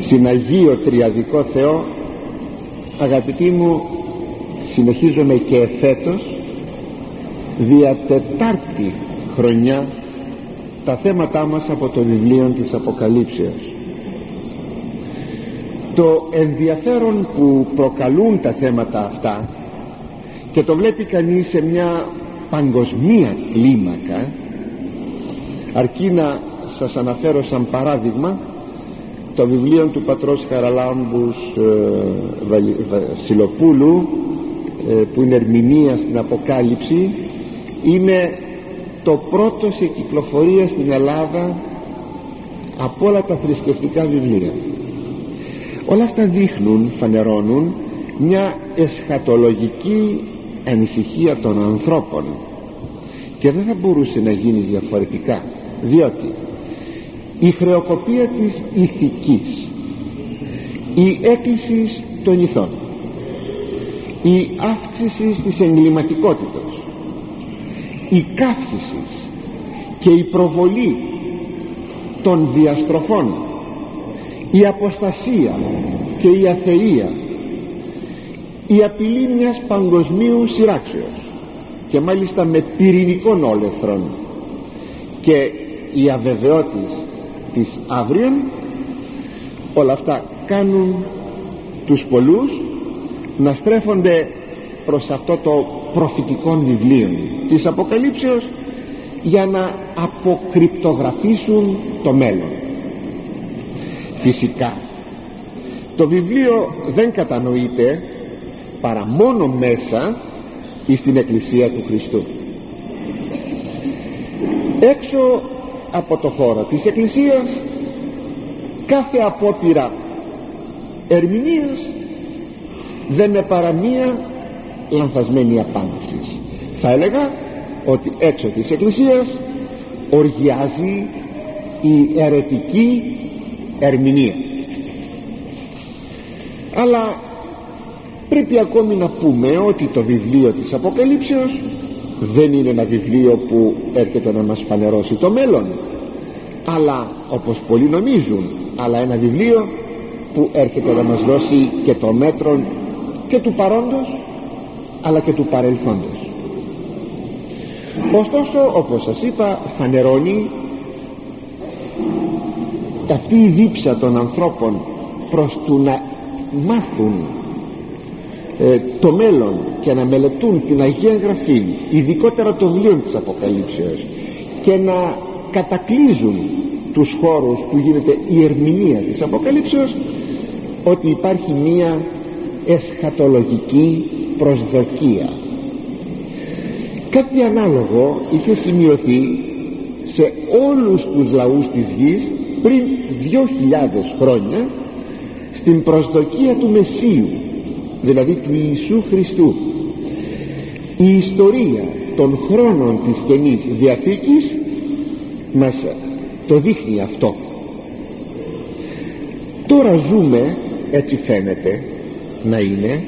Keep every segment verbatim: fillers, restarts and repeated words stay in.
συναγείο τριαδικό Θεό, αγαπητοί μου, συνεχίζομαι και εφέτος δια τετάρτη χρονιά τα θέματά μας από το βιβλίο της Αποκαλύψεως. Το ενδιαφέρον που προκαλούν τα θέματα αυτά, και το βλέπει κανείς σε μια παγκοσμία κλίμακα, αρκεί να σας αναφέρω σαν παράδειγμα το βιβλίο του πατρός Χαραλάμπους ε, Βασιλοπούλου, ε, που είναι ερμηνεία στην Αποκάλυψη. Είναι το πρώτο σε κυκλοφορία στην Ελλάδα από όλα τα θρησκευτικά βιβλία. Όλα αυτά δείχνουν, φανερώνουν μια εσχατολογική ανησυχία των ανθρώπων, και δεν θα μπορούσε να γίνει διαφορετικά, διότι η χρεοκοπία της ηθικής, η έκκληση των ηθών, η αύξηση της εγκληματικότητας, η καύχηση και η προβολή των διαστροφών, η αποστασία και η αθεία, η απειλή μιας παγκοσμίου σειράξεως, και μάλιστα με πυρηνικών όλεθρων, και η αβεβαιότης της αύριον, όλα αυτά κάνουν τους πολλούς να στρέφονται προς αυτό το προφητικό βιβλίο της Αποκαλύψεως για να αποκρυπτογραφήσουν το μέλλον. Φυσικά το βιβλίο δεν κατανοείται παρά μόνο μέσα στην Εκκλησία του Χριστού. Έξω από το χώρο της Εκκλησίας, κάθε απόπειρα ερμηνείας δεν είναι παρά μία λανθασμένη απάντηση. Θα έλεγα ότι έξω της Εκκλησίας οργιάζει η αιρετική ερμηνεία. Αλλά πρέπει ακόμη να πούμε ότι το βιβλίο της Αποκαλύψεως δεν είναι ένα βιβλίο που έρχεται να μας φανερώσει το μέλλον, αλλά, όπως πολλοί νομίζουν, αλλά ένα βιβλίο που έρχεται να μας δώσει και το μέτρο και του παρόντος αλλά και του παρελθόντος. Ωστόσο, όπως σας είπα, φανερώνει αυτή η δίψα των ανθρώπων προς του να μάθουν ε, το μέλλον και να μελετούν την Αγία Γραφή, ειδικότερα το βιβλίο της Αποκαλύψεως, και να κατακλείζουν τους χώρους που γίνεται η ερμηνεία της Αποκαλύψεως, ότι υπάρχει μία εσχατολογική προσδοκία. Κάτι ανάλογο είχε σημειωθεί σε όλους τους λαούς της γης πριν δύο χιλιάδες χρόνια, στην προσδοκία του Μεσσίου, δηλαδή του Ιησού Χριστού. Η ιστορία των χρόνων της Καινής Διαθήκης μας το δείχνει αυτό. Τώρα ζούμε, έτσι φαίνεται να είναι,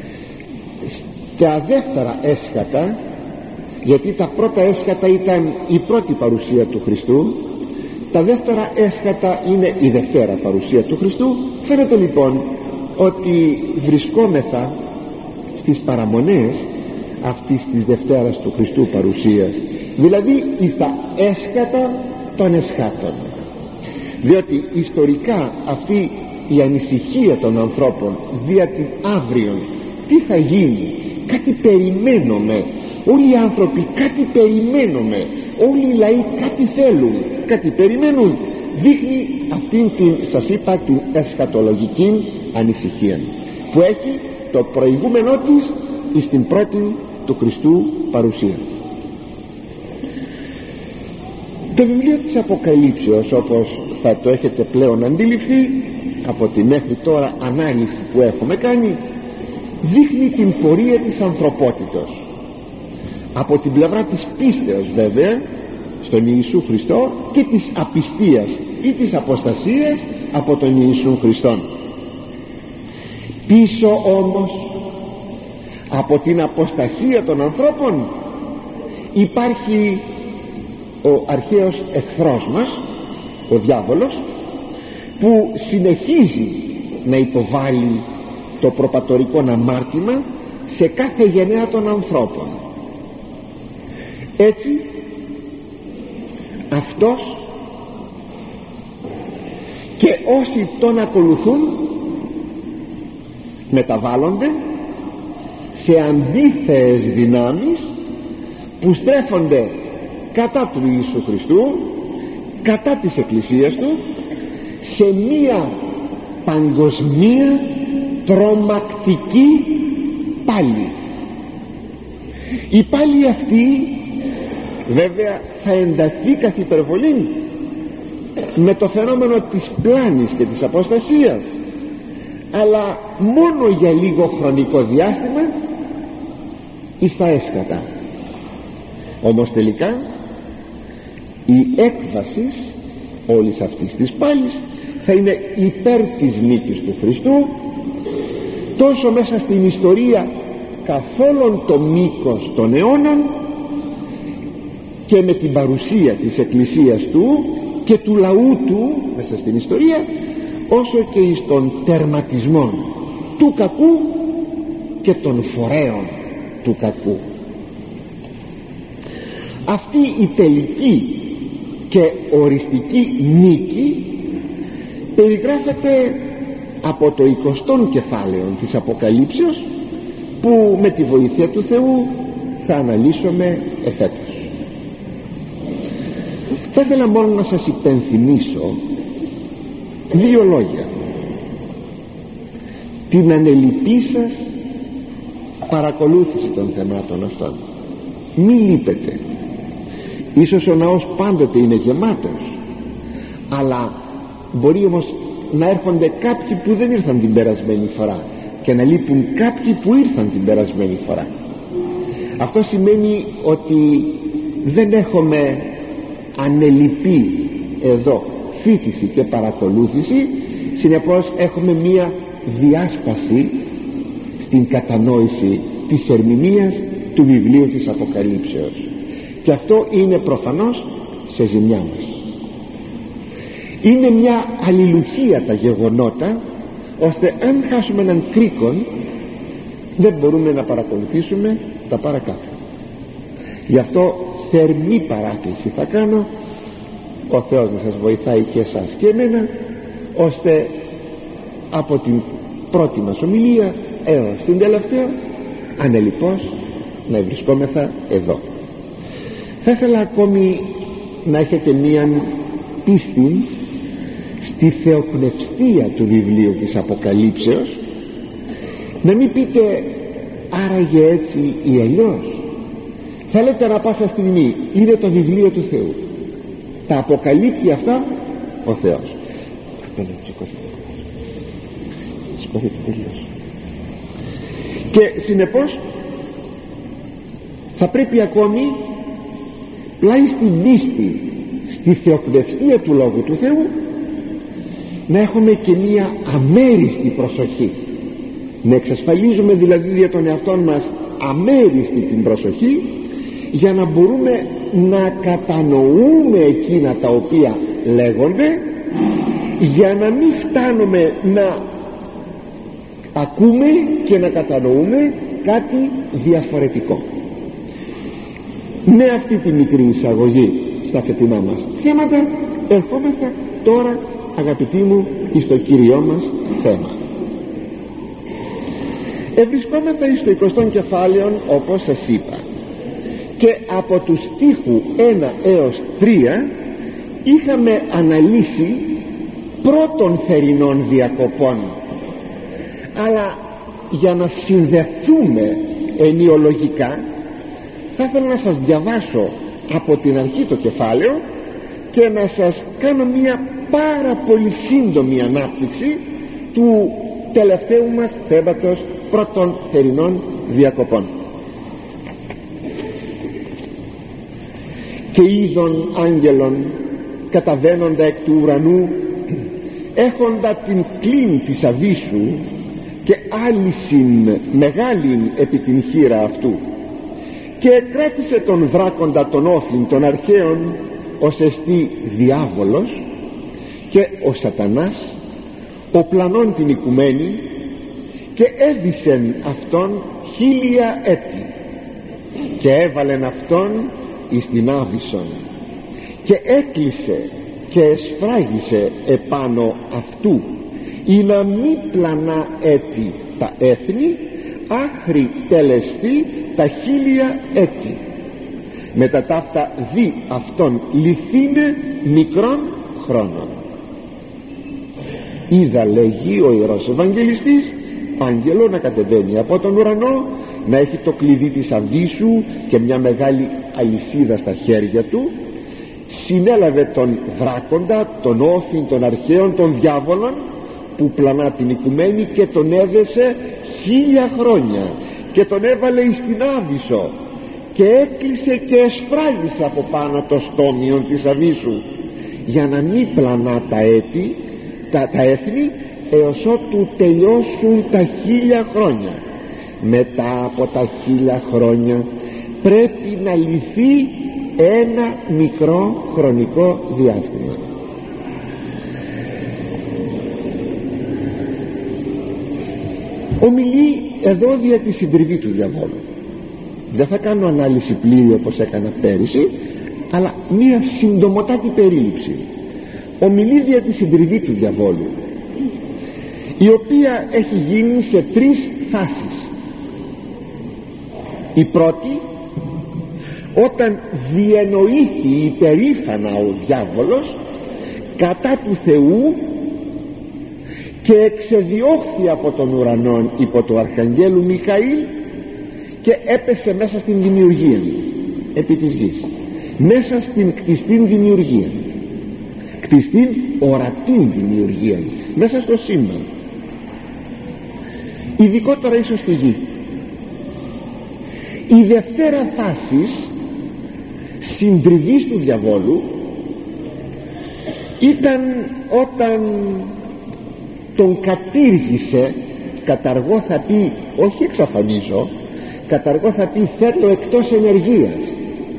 στα δεύτερα έσχατα, γιατί τα πρώτα έσχατα ήταν η πρώτη παρουσία του Χριστού, τα δεύτερα έσχατα είναι η δευτέρα παρουσία του Χριστού. Φαίνεται λοιπόν ότι βρισκόμεθα στις παραμονές αυτής της δευτέρας του Χριστού παρουσίας, δηλαδή στα έσχατα των εσχάτων, διότι ιστορικά αυτή η ανησυχία των ανθρώπων δια την αύριον, τι θα γίνει, κάτι περιμένουμε, όλοι οι άνθρωποι κάτι περιμένουμε, όλοι οι λαοί κάτι θέλουν, κάτι περιμένουν, δείχνει αυτήν την, σας είπα, την εσχατολογική ανησυχία που έχει το προηγούμενό της στην πρώτη του Χριστού παρουσία. Το βιβλίο της Αποκαλύψεως, όπως θα το έχετε πλέον αντιληφθεί από τη μέχρι τώρα ανάλυση που έχουμε κάνει, δείχνει την πορεία της ανθρωπότητος από την πλευρά της πίστεως, βέβαια, στον Ιησού Χριστό, και της απιστίας ή της αποστασίας από τον Ιησού Χριστόν. Πίσω όμως από την αποστασία των ανθρώπων υπάρχει ο αρχαίος εχθρός μας, ο διάβολος, που συνεχίζει να υποβάλλει το προπατορικό αμάρτημα σε κάθε γενναία των ανθρώπων. Έτσι αυτός και όσοι τον ακολουθούν μεταβάλλονται σε αντίθεες δυνάμεις που στρέφονται κατά του Ιησού Χριστού, κατά της Εκκλησίας του, σε μία παγκοσμία τρομακτική πάλη. Η πάλη αυτή βέβαια θα ενταθεί καθ' υπερβολή με το φαινόμενο της πλάνης και της αποστασίας, αλλά μόνο για λίγο χρονικό διάστημα εις τα έσκατα. Όμως τελικά η έκβαση όλης αυτής της πάλης θα είναι υπέρ της νίκης του Χριστού, τόσο μέσα στην ιστορία καθ' όλον το μήκος των αιώνων και με την παρουσία της Εκκλησίας του και του λαού του μέσα στην ιστορία, όσο και εις των τερματισμών του κακού και των φορέων του κακού. Αυτή η τελική και οριστική νίκη περιγράφεται από το εικοστό κεφάλαιο της Αποκαλύψεως, που με τη βοήθεια του Θεού θα αναλύσουμε εφέτος. Θα ήθελα μόνο να σας υπενθυμίσω δύο λόγια: την ανελειπή σας παρακολούθηση των θεμάτων αυτών. Μη λείπετε. Ίσως ο ναός πάντοτε είναι γεμάτος, αλλά μπορεί όμως να έρχονται κάποιοι που δεν ήρθαν την περασμένη φορά και να λείπουν κάποιοι που ήρθαν την περασμένη φορά. Αυτό σημαίνει ότι δεν έχουμε ανελειπή εδώ φοιτηση και παρακολούθηση, συνεπώς έχουμε μία διάσπαση στην κατανόηση της ερμηνείας του βιβλίου της Αποκαλύψεως, και αυτό είναι προφανώς σε ζημιά μας. Είναι μια αλληλουχία τα γεγονότα, ώστε αν χάσουμε έναν κρίκον δεν μπορούμε να παρακολουθήσουμε τα παρακάτω. Γι' αυτό θερμή παράκληση θα κάνω, ο Θεός να σας βοηθάει και εσάς και εμένα, ώστε από την πρώτη μας ομιλία έως την τελευταία ανελιπώς να βρισκόμεθα εδώ. Θα ήθελα ακόμη να έχετε μία πίστη στη θεοπνευστία του βιβλίου της Αποκαλύψεως, να μην πείτε άραγε έτσι ή αλλιώς. Θα λέτε ανά πάσα στιγμή είναι το βιβλίο του Θεού, τα αποκαλύπτει αυτά ο Θεός. Και συνεπώς θα πρέπει ακόμη πλάι στην πίστη στη θεοπνευστία του Λόγου του Θεού να έχουμε και μία αμέριστη προσοχή, να εξασφαλίζουμε δηλαδή για τον εαυτό μας αμέριστη την προσοχή, για να μπορούμε να κατανοούμε εκείνα τα οποία λέγονται, για να μην φτάνουμε να ακούμε και να κατανοούμε κάτι διαφορετικό. Με αυτή τη μικρή εισαγωγή στα φετινά μας θέματα ερχόμεθα τώρα, αγαπητοί μου, εις το Κύριό μας θέμα. Ευρισκόμεθα εις το εικοστό κεφάλαιο, όπως σας είπα, και από του στίχου ένα έως τρία είχαμε αναλύσει πρώτων θερινών διακοπών, αλλά για να συνδεθούμε ενιολογικά θα ήθελα να σας διαβάσω από την αρχή το κεφάλαιο και να σας κάνω μια πάρα πολύ σύντομη ανάπτυξη του τελευταίου μας θέματος πρώτων θερινών διακοπών. Και είδων άγγελων καταβαίνοντα εκ του ουρανού, έχοντα την κλίν της αβύσσου και άλυσιν μεγάλην επί την χείρα αυτού, και κράτησε τον δράκοντα των όφλην των αρχαίων, ως εστί διάβολος, και ο Σατανάς οπλανών την οικουμένη και έδισεν αυτόν χίλια έτη και έβαλεν αυτόν εις την Άβυσσον και έκλεισε και εσφράγισε επάνω αυτού ή να μη πλανά έτη τα έθνη άχρη τελεστεί τα χίλια έτη. Μετά ταύτα δι αυτόν λυθύνε μικρών χρόνων. Είδα, λέγει ο Ιερός Ευαγγελιστής, άγγελο να κατεβαίνει από τον ουρανό, να έχει το κλειδί της Αβύσσου και μια μεγάλη αλυσίδα στα χέρια του. Συνέλαβε τον δράκοντα, τον όφιν των αρχαίων, των διάβολων που πλανά την οικουμένη και τον έδεσε χίλια χρόνια και τον έβαλε εις την Άβυσσο και έκλεισε και εσφράγισε από πάνω το στόμιον της Αβύσσου για να μην πλανά τα έτη, τα, τα έθνη, έως ότου τελειώσουν τα χίλια χρόνια. Μετά από τα χίλια χρόνια πρέπει να λυθεί ένα μικρό χρονικό διάστημα. Ομιλεί εδώ δια τη συντριβή του διαβόλου. Δεν θα κάνω ανάλυση πλήρη όπως έκανα πέρυσι, αλλά μία συντομοτάτη περίληψη. Ομιλεί δια τη συντριβή του διαβόλου, η οποία έχει γίνει σε τρεις φάσεις. Η πρώτη, όταν διενοήθη υπερήφανα ο διάβολος κατά του Θεού και εξεδιώχθη από τον ουρανόν υπό του Αρχαγγέλου Μιχαήλ και έπεσε μέσα στην δημιουργία επί της γης, μέσα στην κτιστήν δημιουργία, κτιστήν ορατήν δημιουργία, μέσα στο σύμπαν, ειδικότερα ίσως στη γη. Η δευτέρα φάση συντριβής του διαβόλου ήταν όταν τον κατήργησε, καταργώ θα πει, όχι εξαφανίζω, καταργώ θα πει θέτω εκτός ενεργείας,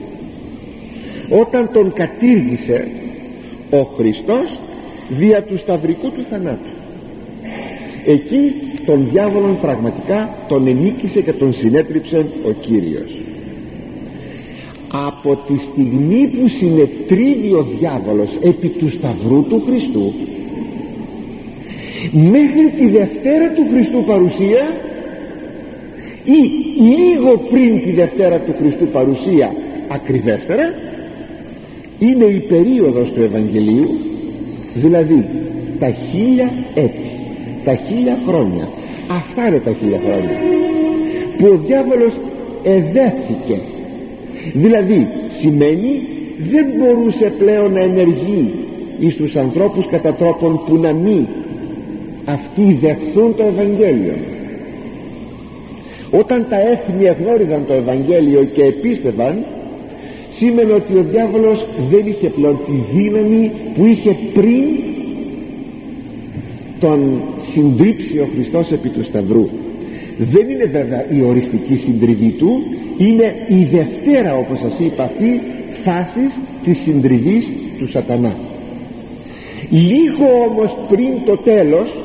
όταν τον κατήργησε ο Χριστός δια του σταυρικού του θανάτου. Εκεί τον διάβολον πραγματικά τον ενίκησε και τον συνέτριψε ο Κύριος. Από τη στιγμή που συνετρίβει ο διάβολος επί του σταυρού του Χριστού μέχρι τη Δευτέρα του Χριστού παρουσία ή λίγο πριν τη Δευτέρα του Χριστού παρουσία ακριβέστερα, είναι η περίοδος του Ευαγγελίου, δηλαδή τα χίλια έτη, τα χίλια χρόνια. Αυτά είναι τα χίλια χρόνια που ο διάβολος εδέθηκε, δηλαδή σημαίνει δεν μπορούσε πλέον να ενεργεί εις τους ανθρώπους κατά τρόπον που να μην αυτοί δεχθούν το Ευαγγέλιο. Όταν τα έθνη εγνώριζαν το Ευαγγέλιο και επίστευαν, σήμαινε ότι ο διάβολος δεν είχε πλέον τη δύναμη που είχε πριν τον συντρίψει ο Χριστός επί του σταυρού. Δεν είναι βέβαια η οριστική συντριβή του, είναι η δευτέρα, όπως σας είπα, αυτή φάσης της συντριβής του σατανά. Λίγο όμως πριν το τέλος,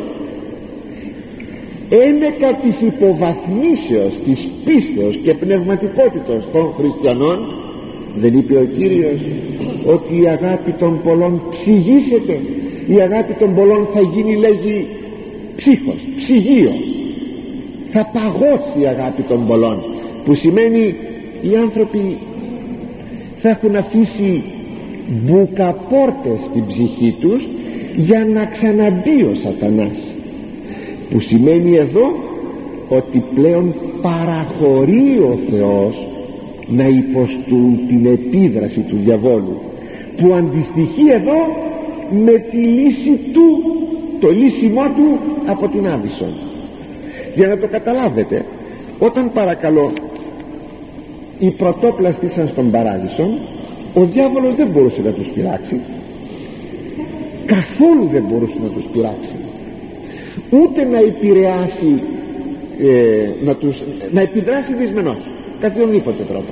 ένεκα της υποβαθμίσεως της πίστεως και πνευματικότητας των χριστιανών, δεν είπε ο Κύριος ότι η αγάπη των πολλών ψυγίσεται, η αγάπη των πολλών θα γίνει, λέγει, ψύχος, ψυγείο, θα παγώσει η αγάπη των πολλών, που σημαίνει οι άνθρωποι θα έχουν αφήσει μπουκαπόρτες στην ψυχή τους για να ξαναμπεί ο σατανάς, που σημαίνει εδώ ότι πλέον παραχωρεί ο Θεός να υποστούν την επίδραση του διαβόλου, που αντιστοιχεί εδώ με τη λύση του, το λύσιμό του από την Άβυσσον. Για να το καταλάβετε, όταν παρακαλώ οι πρωτόπλαστοι ήσαν στον Παράδεισο, ο διάβολος δεν μπορούσε να τους πειράξει, καθόλου δεν μπορούσε να τους πειράξει, ούτε να επηρεάσει, ε, να, τους, να επιδράσει δυσμενώς καθιονδήποτε τρόπο.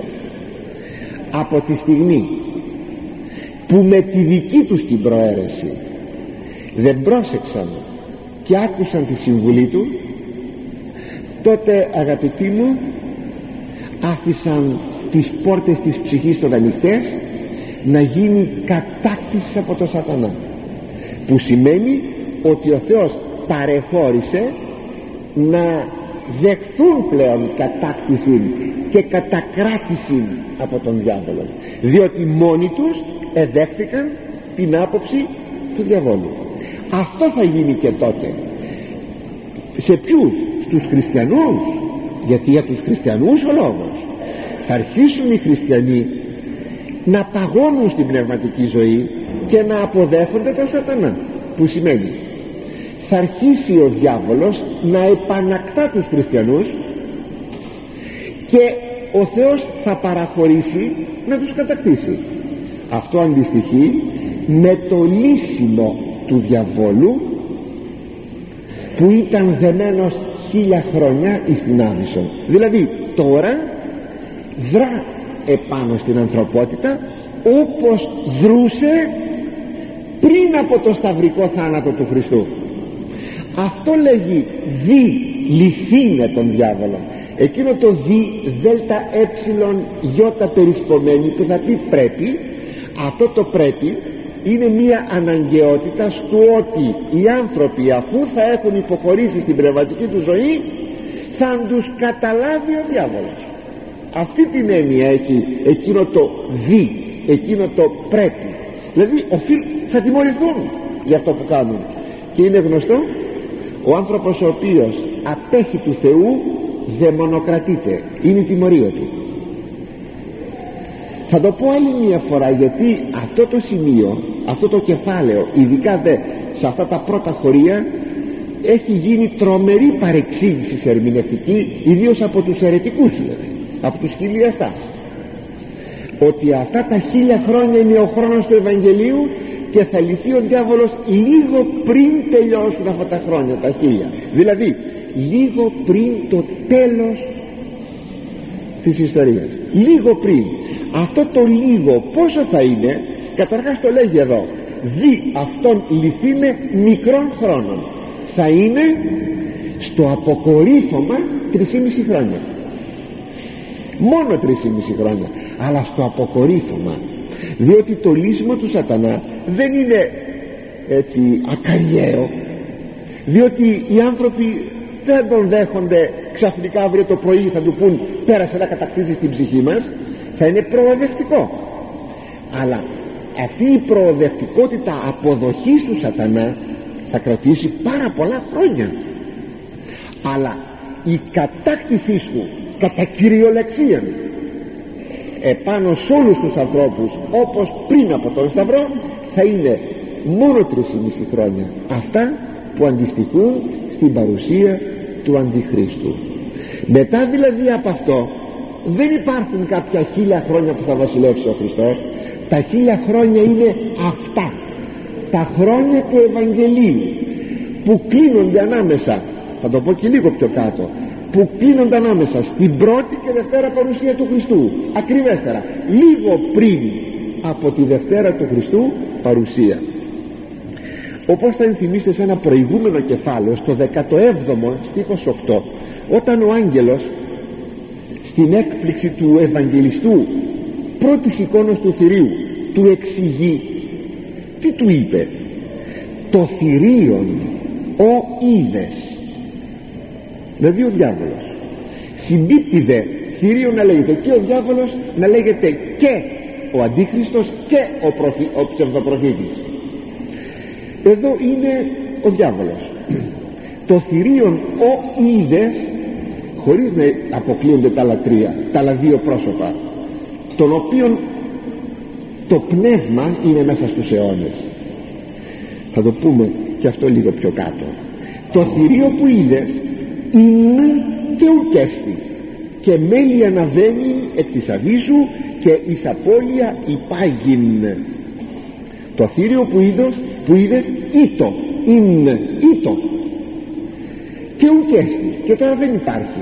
Από τη στιγμή που με τη δική τους την προαίρεση δεν πρόσεξαν και άκουσαν τη συμβουλή του, τότε αγαπητοί μου άφησαν τις πόρτες της ψυχής των ανοιχτές να γίνει κατάκτηση από τον σατανά, που σημαίνει ότι ο Θεός παρεχώρησε να δεχθούν πλέον κατάκτηση και κατακράτηση από τον διάβολο, διότι μόνοι τους εδέχθηκαν την άποψη του διαβόλου. Αυτό θα γίνει και τότε. Σε ποιους? Στους χριστιανούς, γιατί για τους χριστιανούς ο λόγος. Θα αρχίσουν οι χριστιανοί να παγώνουν στην πνευματική ζωή και να αποδέχονται τον σατανά, που σημαίνει θα αρχίσει ο διάβολος να επανακτά τους χριστιανούς και ο Θεός θα παραχωρήσει να τους κατακτήσει. Αυτό αντιστοιχεί με το λύσιμο του διαβόλου που ήταν δεμένος χίλια χρόνια εις την Άβυσσο. Δηλαδή τώρα δρά επάνω στην ανθρωπότητα όπως δρούσε πριν από το σταυρικό θάνατο του Χριστού. Αυτό λέγει δι λυθήνε τον διάβολο. Εκείνο το δι δέλτα έψιλον γιώτα περισπομένη που θα πει πρέπει. Αυτό το πρέπει είναι μία αναγκαιότητα στο ότι οι άνθρωποι, αφού θα έχουν υποχωρήσει στην πνευματική του ζωή, θα τους καταλάβει ο διάβολος. Αυτή την έννοια έχει εκείνο το δι, εκείνο το πρέπει. Δηλαδή οφείλ, θα τιμωρηθούν για αυτό που κάνουν. Και είναι γνωστό, ο άνθρωπος ο οποίος απέχει του Θεού δαιμονοκρατείται, είναι η τιμωρία του. Θα το πω άλλη μια φορά, γιατί αυτό το σημείο, αυτό το κεφάλαιο, ειδικά δε σε αυτά τα πρώτα χωρία, έχει γίνει τρομερή παρεξήγηση ερμηνευτική, ιδίως από τους αιρετικούς, δηλαδή από τους χιλιαστάς, ότι αυτά τα χίλια χρόνια είναι ο χρόνος του Ευαγγελίου και θα λυθεί ο διάβολος λίγο πριν τελειώσουν αυτά τα χρόνια, τα χίλια, δηλαδή λίγο πριν το τέλος της ιστορίας, λίγο πριν. Αυτό το λίγο πόσο θα είναι? Καταρχάς το λέγει εδώ, δι αυτόν λυθήνε μικρών χρόνων, θα είναι στο αποκορύφωμα τρεισήμισι χρόνια, μόνο τρεισήμισι χρόνια, αλλά στο αποκορύφωμα, διότι το λύσιμο του σατανά δεν είναι έτσι ακαριαίο, διότι οι άνθρωποι δεν τον δέχονται ξαφνικά αύριο το πρωί θα του πούν πέρασε να κατακτήσεις την ψυχή μας. Θα είναι προοδευτικό, αλλά αυτή η προοδευτικότητα αποδοχής του σατανά θα κρατήσει πάρα πολλά χρόνια, αλλά η κατάκτησή του κατά κυριολεξία επάνω σε όλους τους ανθρώπους όπως πριν από τον Σταυρό θα είναι μόνο τρεισήμισι χρόνια, αυτά που αντιστοιχούν στην παρουσία του Αντιχρίστου. Μετά δηλαδή από αυτό δεν υπάρχουν κάποια χίλια χρόνια που θα βασιλεύσει ο Χριστός. Τα χίλια χρόνια είναι αυτά, τα χρόνια του Ευαγγελίου, που κλείνονται ανάμεσα, θα το πω και λίγο πιο κάτω, που κλείνονται ανάμεσα στην πρώτη και δευτέρα παρουσία του Χριστού, ακριβέστερα λίγο πριν από τη δευτέρα του Χριστού παρουσία. Όπως θα ενθυμίστε σε ένα προηγούμενο κεφάλαιο, στο δεκαεπτό στίχος οκτώ, όταν ο άγγελος στην έκπληξη του Ευαγγελιστού πρώτης εικόνας του θηρίου του εξηγεί, τι του είπε? Το θηρίον ο είδες, δηλαδή ο διάβολος. Συμπίπτει δε θηρίον να λέγεται και ο διάβολος, να λέγεται και ο Αντίχριστος και ο, προφη, ο ψευδοπροφήτης. Εδώ είναι ο διάβολος. Το θηρίον ο είδες, χωρίς να αποκλείονται τα άλλα τρία, τα άλλα δύο πρόσωπα, των οποίων το πνεύμα είναι μέσα στους αιώνες. Θα το πούμε και αυτό λίγο πιο κάτω. Το θηρίο που είδες είναι και ουκέστη, και μέλη αναβαίνει εκ της αβύσσου και εις απώλεια υπάγειν. Το θήριο που είδες, που είδες ήτο, είναι ήτο και ουκέστη, και τώρα δεν υπάρχει,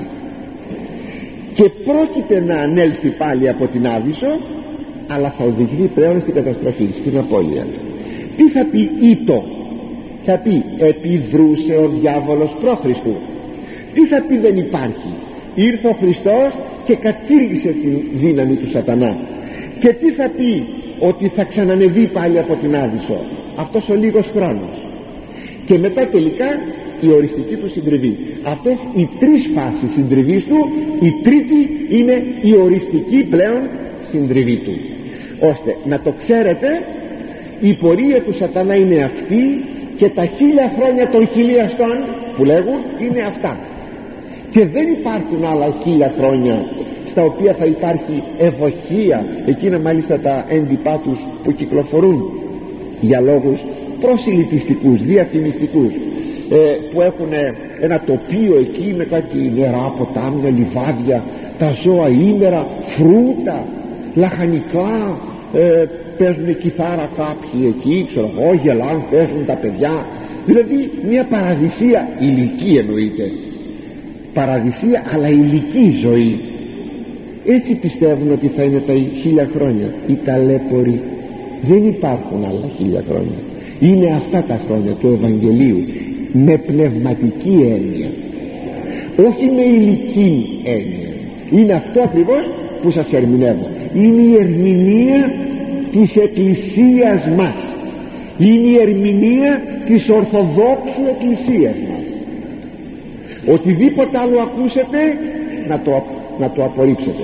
και πρόκειται να ανέλθει πάλι από την Άβυσσο, αλλά θα οδηγηθεί πλέον στην καταστροφή, στην απώλεια. Τι θα πει ήτο? Θα πει επιδρούσε ο διάβολος προ Χριστού. Τι θα πει δεν υπάρχει? Ήρθε ο Χριστός και κατήργησε τη δύναμη του σατανά. Και τι θα πει? Ότι θα ξανανεβεί πάλι από την Άδυσσο αυτός ο λίγος χρόνος. Και μετά τελικά η οριστική του συντριβή. Αυτές οι τρεις φάσεις συντριβής του, η τρίτη είναι η οριστική πλέον συντριβή του. Ώστε να το ξέρετε, η πορεία του σατανά είναι αυτή και τα χίλια χρόνια των χιλιαστών που λέγουν είναι αυτά. Και δεν υπάρχουν άλλα χίλια χρόνια στα οποία θα υπάρχει ευωχία, εκείνα μάλιστα τα έντυπά τους που κυκλοφορούν για λόγους προσιλητιστικούς, διαφημιστικούς, ε, που έχουν ένα τοπίο εκεί με κάτι νερά, ποτάμια, λιβάδια, τα ζώα ήμερα, φρούτα, λαχανικά, ε, παίζουν κιθάρα κάποιοι εκεί, ξέρω εγώ, γελάν, παίζουν τα παιδιά. Δηλαδή μια παραδεισία, ηλική εννοείται, παραδεισία αλλά ηλική ζωή. Έτσι πιστεύουν ότι θα είναι τα χίλια χρόνια. Οι ταλέποροι. Δεν υπάρχουν άλλα χίλια χρόνια. Είναι αυτά τα χρόνια του Ευαγγελίου, με πνευματική έννοια, όχι με ηλική έννοια. Είναι αυτό ακριβώς που σας ερμηνεύω. Είναι η ερμηνεία της Εκκλησίας μας, είναι η ερμηνεία της Ορθοδόξου Εκκλησίας μας. Οτιδήποτε άλλο ακούσετε να το, να το απορρίψετε.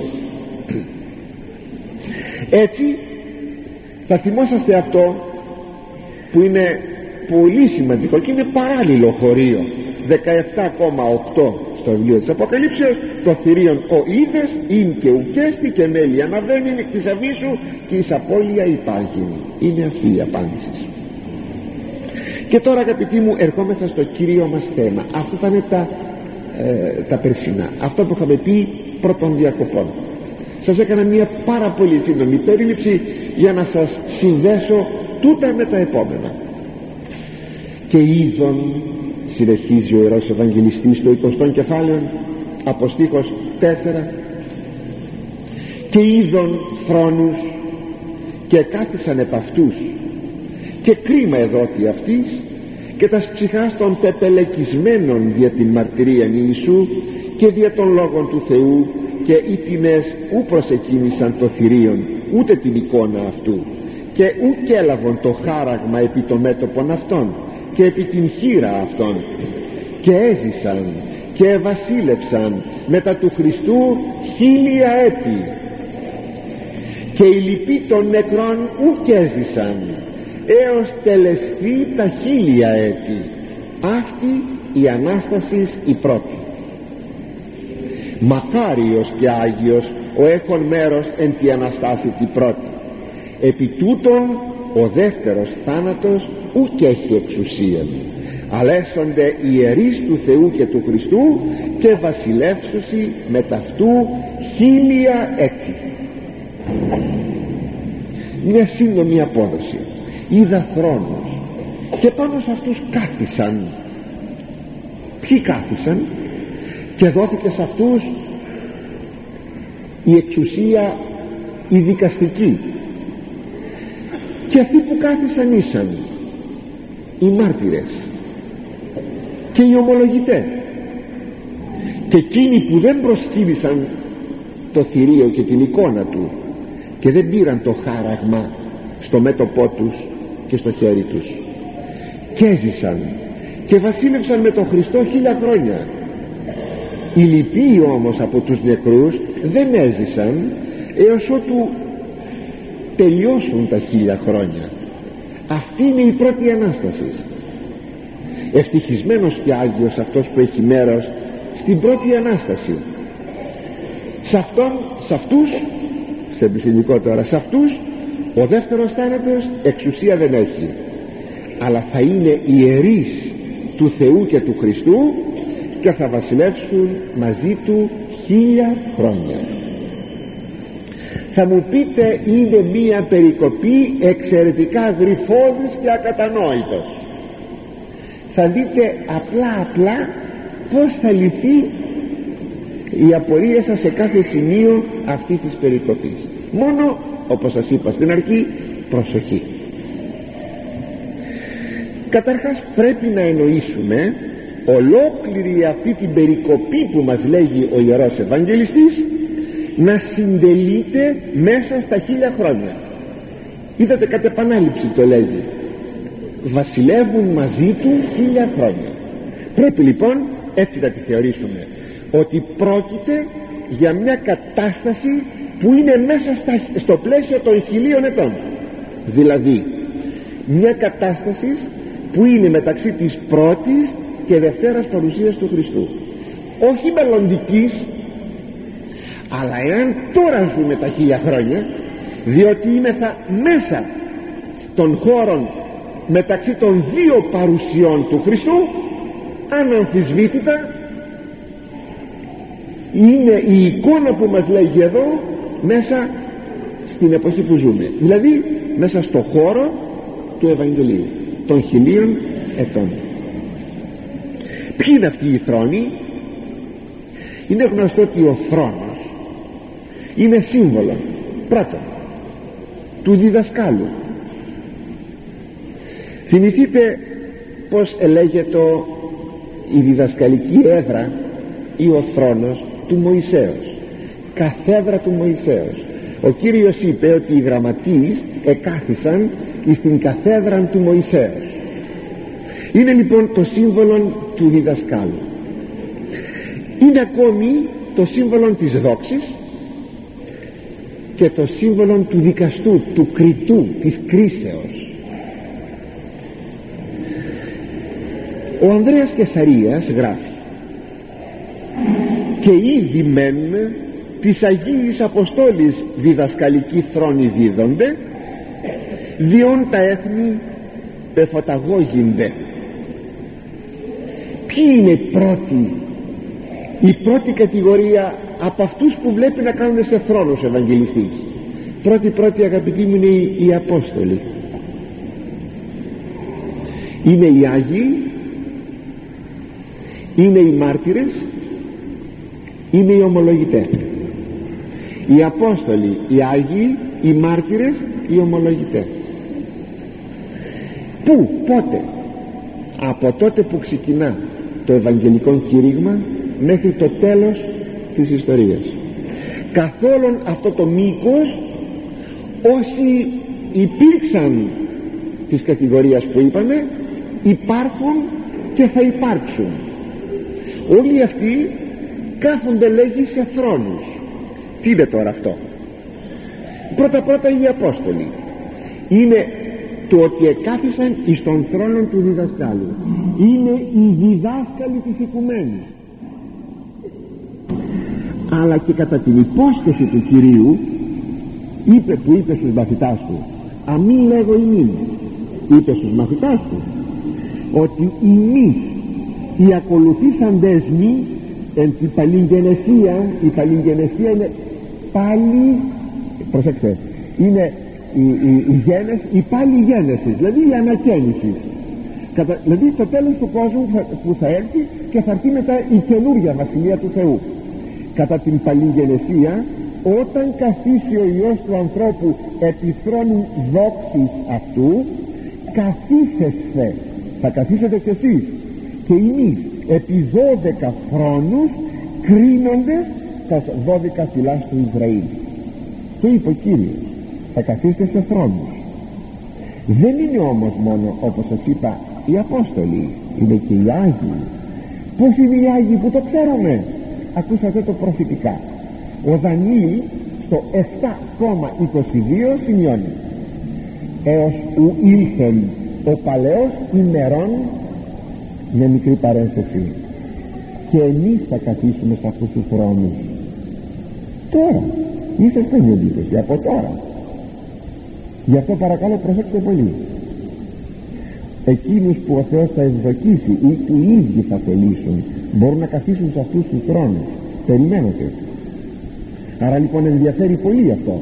Έτσι θα θυμόσαστε αυτό που είναι πολύ σημαντικό και είναι παράλληλο χωρίο δεκαεπτά κόμμα οκτώ στο βιβλίο της Αποκαλύψεως, το θηρίον ο είδες ειν και ουκέστη και μέλη αναβαίνει εκ της αβύσσου και εις απώλεια υπάρχει. Είναι αυτή η απάντηση. Και τώρα αγαπητοί μου ερχόμεθα στο κύριο μας θέμα. Αυτά ήταν τα, ε, τα περσινά, αυτά που είχαμε πει πρώτων διακοπών. Σας έκανα μια πάρα πολύ σύντομη περίληψη για να σας συνδέσω τούτα με τα επόμενα. Και είδον, συνεχίζει ο Ιερός Ευαγγελιστής στο εικοστό κεφάλαιο από στίχος τέσσερα, και είδον θρόνους και κάθισαν επ' αυτούς και κρίμα εδόθη αυτής και τας ψυχάς των πεπελεκισμένων δια την μαρτυρίαν Ιησού και δια των λόγων του Θεού, και οι τινές ου προσεκίνησαν το θηρίον ούτε την εικόνα αυτού και ουκ έλαβον το χάραγμα επί το μέτωπον αυτών και επί την χείρα αυτών, και έζησαν και ευασίλευσαν μετά του Χριστού χίλια έτη, και οι λοιποί των νεκρών ουκ έζησαν έως τελεσθεί τα χίλια έτη. Αυτή η Ανάστασης η πρώτη. Μακάριος και Άγιος ο έχων μέρος εν τη Αναστάση τη πρώτη. Επί τούτον ο δεύτερος θάνατος ουκ έχει εξουσία, αλλά έσονται ιερείς του Θεού και του Χριστού και βασιλεύσουσι με ταυτού χίλια έτη. Μια σύντομη απόδοση. Είδα θρόνους και πάνω σε αυτούς κάθισαν. Ποιοι κάθισαν? Και δόθηκε σε αυτούς η εξουσία η δικαστική, και αυτοί που κάθισαν ήσαν οι μάρτυρες και οι ομολογητές, και εκείνοι που δεν προσκύνησαν το θηρίο και την εικόνα του και δεν πήραν το χάραγμα στο μέτωπό τους και στο χέρι τους, και έζησαν και βασίλευσαν με τον Χριστό χίλια χρόνια. Οι λοιποί όμως από τους νεκρούς δεν έζησαν έως ότου τελειώσουν τα χίλια χρόνια. Αυτή είναι η πρώτη Ανάσταση. Ευτυχισμένος και Άγιος αυτός που έχει μέρος στην πρώτη Ανάσταση. Σε αυτόν, σε αυτούς, σε πληθυντικό τώρα, σε αυτούς ο δεύτερος θάνατος εξουσία δεν έχει, αλλά θα είναι ιερείς του Θεού και του Χριστού και θα βασιλεύσουν μαζί του χίλια χρόνια. Θα μου πείτε, είναι μία περικοπή εξαιρετικά γρυφώδης και ακατανόητος. Θα δείτε απλά απλά πως θα λυθεί η απορία σας σε κάθε σημείο αυτής της περικοπής. Μόνο, όπως σας είπα στην αρχή, προσοχή. Καταρχάς πρέπει να εννοήσουμε ολόκληρη αυτή την περικοπή που μας λέγει ο Ιερός Ευαγγελιστής να συντελείται μέσα στα χίλια χρόνια. Είδατε, κατ' επανάληψη το λέγει, βασιλεύουν μαζί του χίλια χρόνια. Πρέπει λοιπόν έτσι να τη θεωρήσουμε, ότι πρόκειται για μια κατάσταση που είναι μέσα στα, στο πλαίσιο των χιλίων ετών, δηλαδή μια κατάσταση που είναι μεταξύ της πρώτης και δευτέρας παρουσίας του Χριστού, όχι μελλοντικής, αλλά εάν τώρα ζούμε τα χίλια χρόνια, διότι είμεθα μέσα στον χώρο μεταξύ των δύο παρουσιών του Χριστού, αναμφισβήτητα είναι η εικόνα που μας λέγει εδώ μέσα στην εποχή που ζούμε, δηλαδή μέσα στο χώρο του Ευαγγελίου των χιλίων ετών. Ποιοι είναι αυτοί οι θρόνοι? Είναι γνωστό ότι ο θρόνος είναι σύμβολο πρώτον του διδασκάλου. Θυμηθείτε πως ελέγεται η διδασκαλική έδρα ή ο θρόνος του Μωυσέως, καθέδρα του Μωυσέως. Ο Κύριος είπε ότι οι γραμματείς εκάθισαν στην καθέδρα του Μωυσέως. Είναι λοιπόν το σύμβολο του διδασκάλου. Είναι ακόμη το σύμβολο της δόξης και το σύμβολο του δικαστού, του κριτού, της κρίσεως. Ο Ανδρέας Κεσαρίας γράφει: «Και ήδη μεν της Αγίης Αποστόλης διδασκαλικοί θρόνοι δίδονται, διόν τα έθνη πεφωταγώγυνται». Ποιοι είναι οι πρώτοι, η πρώτη κατηγορία από αυτούς που βλέπει να κάνουν σε θρόνος ο Ευαγγελιστής? Πρώτη πρώτη αγαπητοί μου είναι οι, οι Απόστολοι, είναι οι Άγιοι, είναι οι μάρτυρες, είναι οι ομολογητές. Οι Απόστολοι, οι Άγιοι, οι μάρτυρες, οι ομολογητές. Πού, πότε? Από τότε που ξεκινά το Ευαγγελικό κήρυγμα μέχρι το τέλος της ιστορίας. Καθ' όλον αυτό το μήκος όσοι υπήρξαν της κατηγορίας που είπαμε, υπάρχουν και θα υπάρξουν. Όλοι αυτοί κάθονται, λέγει, σε θρόνους. Τι είναι τώρα αυτό? Πρώτα πρώτα οι Απόστολοι είναι το ότι εκάθισαν εις τον θρόνο του διδασκάλου, είναι οι διδάσκαλοι της οικουμένης. Αλλά και κατά την υπόσχεση του Κυρίου είπε, που είπε στους μαθητάς του, αμή λέγω ημίν, είπε στους μαθητάς του ότι εμείς οι ακολουθήσαντες μη εν την παλιγενεσία, η παλιγενεσία είναι πάλι, προσέξτε, είναι η, η, η, γένεση, η πάλι γένεση, δηλαδή η ανακαίνιση. Κατα, δηλαδή το τέλος του κόσμου θα, που θα έρθει και θα έρθει μετά η καινούργια βασιλεία του Θεού. Κατά την παλιγενεσία, όταν καθίσει ο Υιός του ανθρώπου επί θρόνου δόξης αυτού, καθίσεσθε, θα καθίσετε κι εσείς και εμείς επί δώδεκα θρόνους κρίνοντες τα δώδεκα φυλάς του Ισραήλ. Το είπε ο Κύριος, θα καθίσετε σε θρόνους. Δεν είναι όμως μόνο, όπως σας είπα, οι Απόστολοι, είναι και οι Άγιοι. Πώς είναι οι Άγιοι που το ξέρουμε? Ακούσατε το προφητικά. Ο Δανιήλ στο επτά είκοσι δύο σημειώνει: έως ου ήλθεν ο παλαιός ημερών, μια μικρή παρένθεση, και εμείς θα καθίσουμε σε αυτούς τους θρόνους. Τώρα μη σας κάνει εντύπωση, από τώρα. Γι' αυτό παρακαλώ προσέξτε πολύ. Εκείνους που ο Θεός θα ευδοκίσει ή που οι ίδιοι θα θελήσουν μπορούν να καθίσουν σε αυτούς τους θρόνους. Περιμένετε. Άρα λοιπόν ενδιαφέρει πολύ αυτό.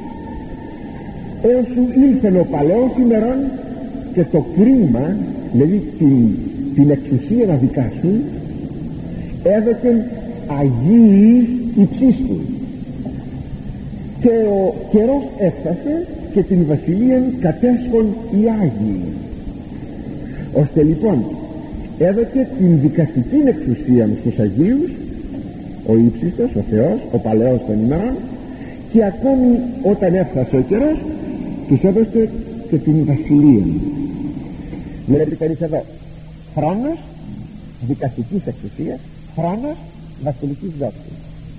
Έως σου ήλθεν ο παλαιός ημερών, και το κρίμα, δηλαδή την, την εξουσία να δικάσουν, έδωκεν Αγίοι υψίστου, και ο καιρός έφτασε και την βασιλείαν κατέσχον οι Άγιοι. ώστε λοιπόν έδωκε την δικαστική εξουσία στους Αγίους, ο ύψιστος, ο Θεός, ο παλαιός των ημερών, και ακόμη όταν έφτασε ο καιρός τους έδωσε και την βασιλεία. Βλέπει κανείς εδώ χρόνος δικαστικής εξουσίας, χρόνος βασιλικής δόξης.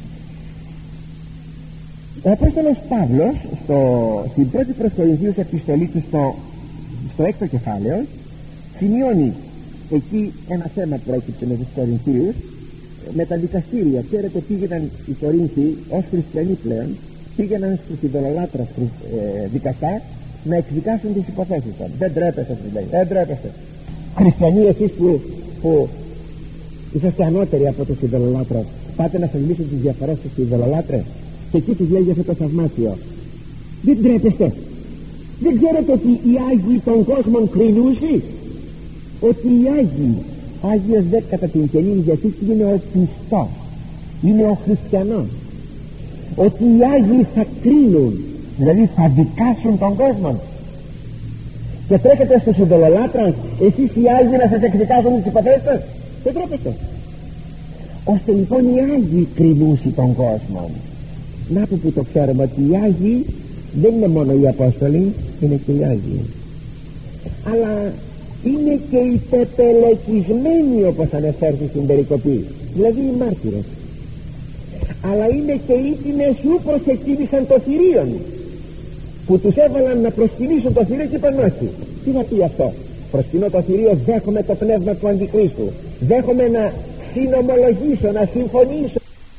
Ο Απόστολος Παύλος στο, στην πρώτη προς Κορινθίους επιστολή του στο, στο έκτο κεφάλαιο σημειώνει εκεί ένα θέμα που πρόκειται με τους Κορινθίους, με τα δικαστήρια. Ξέρετε, πήγαιναν οι Κορίνθιοι ως χριστιανοί πλέον, πήγαιναν στους ειδωλολάτρες ε, δικαστά να εκδικάσουν τις υποθέσεις των. Δεν τρέπεστε, τους λέει, δεν τρέπεστε. Χριστιανοί εσείς που, που είσαστε ανώτεροι από τους ειδωλολάτρες, πάτε να σας λύσουν τις διαφορές στους ειδωλολάτρες, και εκεί τους λέει για αυτό το θαυμάσιο. Δεν τρέπεστε. Δεν ξέρετε ότι οι Άγιοι των κόσμων κρινούσι, ότι οι Άγιοι, Άγιος δε κατά την Καινή Διαθήκη είναι ο πιστός, είναι ο χριστιανός, ότι οι Άγιοι θα κρίνουν, δηλαδή θα δικάσουν τον κόσμο. Και τρέχετε στους ειδωλολάτρες εσείς οι Άγιοι να σας εκδικάσουν τις υποθέσεις. Δεν τρέπεστε. Ώστε λοιπόν οι Άγιοι κρινούσι τον κόσμο. Να που, που το ξέρουμε ότι οι Άγιοι δεν είναι μόνο οι Απόστολοι, είναι και οι Άγιοι, αλλά είναι και οι πεπελεκισμένοι, όπως αναφέρθηκε στην περικοπή, δηλαδή οι μάρτυρες. Αλλά είναι και οι τιμές που προσκύνησαν το θηρίον, που τους έβαλαν να προσκυνήσουν το θηρίο και είπαν όχι. Τι θα πει αυτό? Προσκυνώ το θηρίο, δέχομαι το πνεύμα του Αντιχρίστου, δέχομαι να συνομολογήσω, να συμφωνήσω.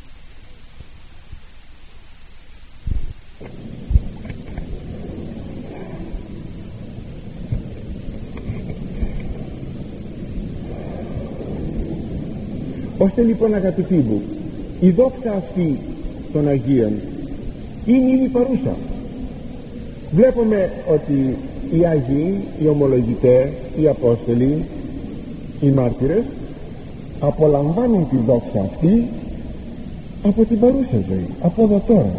Ώστε λοιπόν, αγαπητοί μου, η δόξα αυτή των Αγίων είναι ήδη παρούσα. Βλέπουμε ότι οι Άγιοι, οι ομολογητές, οι Απόστολοι, οι μάρτυρες απολαμβάνουν τη δόξα αυτή από την παρούσα ζωή, από εδώ τώρα.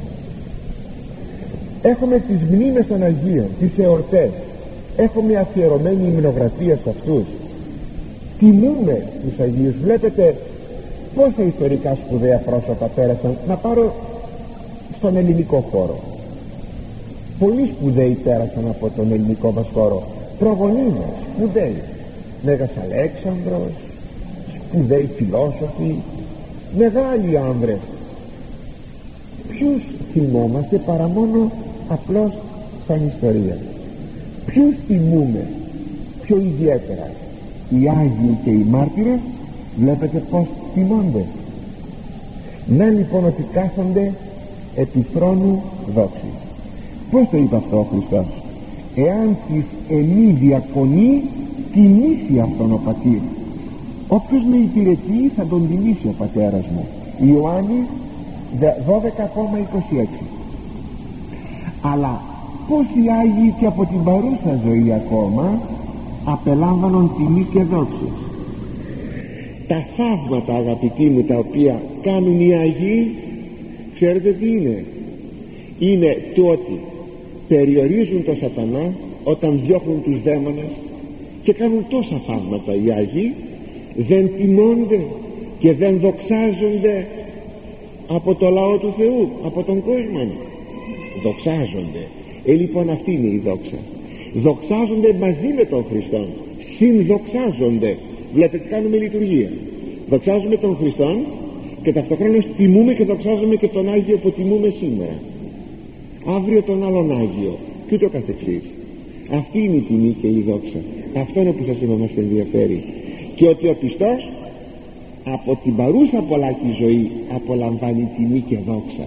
Έχουμε τις μνήμες των Αγίων, τις εορτές, έχουμε αφιερωμένη υμνογραφία σε αυτούς, τιμούμε τους Αγίους. Βλέπετε πόσα ιστορικά σπουδαία πρόσωπα πέρασαν. Να πάρω στον ελληνικό χώρο, πολλοί σπουδαίοι πέρασαν από τον ελληνικό μας χώρο, προγονείς μας σπουδαίοι, Μέγας Αλέξανδρος, σπουδαίοι φιλόσοφοι, μεγάλοι άνδρες. Ποιους θυμόμαστε παρά μόνο απλώς σαν ιστορία? Ποιους τιμούμε πιο ιδιαίτερα? Οι Άγιοι και οι μάρτυρες, βλέπετε πως τιμώνται. Να λοιπόν ότι κάθονται επί θρόνου δόξης. Πώς το είπε αυτό ο Χριστός? Εάν της εμεί διακονεί, τιμήσει αυτόν ο πατήρ. Όποιος με υπηρετεί θα τον τιμήσει ο πατέρας μου. Ιωάννης δώδεκα είκοσι έξι. Αλλά πόσοι Άγιοι και από την παρούσα ζωή ακόμα απελάμβανον τιμή και δόξης. Τα θαύματα, αγαπητοί μου, τα οποία κάνουν οι Άγιοι, ξέρετε τι είναι? Είναι το ότι περιορίζουν τον σατανά όταν διώχνουν τους δαίμονες, και κάνουν τόσα θαύματα οι Άγιοι, δεν τιμώνται και δεν δοξάζονται από το λαό του Θεού, από τον κόσμο? Δοξάζονται. Ε, λοιπόν, αυτή είναι η δόξα. Δοξάζονται μαζί με τον Χριστό, συνδοξάζονται. Βλέπετε, κάνουμε λειτουργία, δοξάζουμε τον Χριστό και ταυτόχρονα τιμούμε και δοξάζουμε και τον Άγιο που τιμούμε σήμερα, αύριο τον άλλον Άγιο, και ούτω καθεξής. Αυτή είναι η τιμή και η δόξα. Αυτό είναι που σας είπα μας ενδιαφέρει. Και ότι ο πιστός από την παρούσα πολλάκη ζωή απολαμβάνει τιμή και δόξα.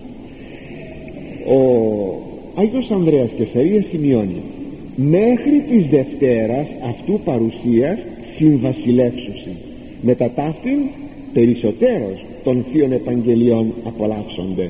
Ο Άγιος Ανδρέας Κεσαρίας σημειώνει: μέχρι της Δευτέρας αυτού παρουσίας συμβασιλεύσουσι, μετά ταύτην περισσότερος των θείων Επαγγελιών απολαύσοντες.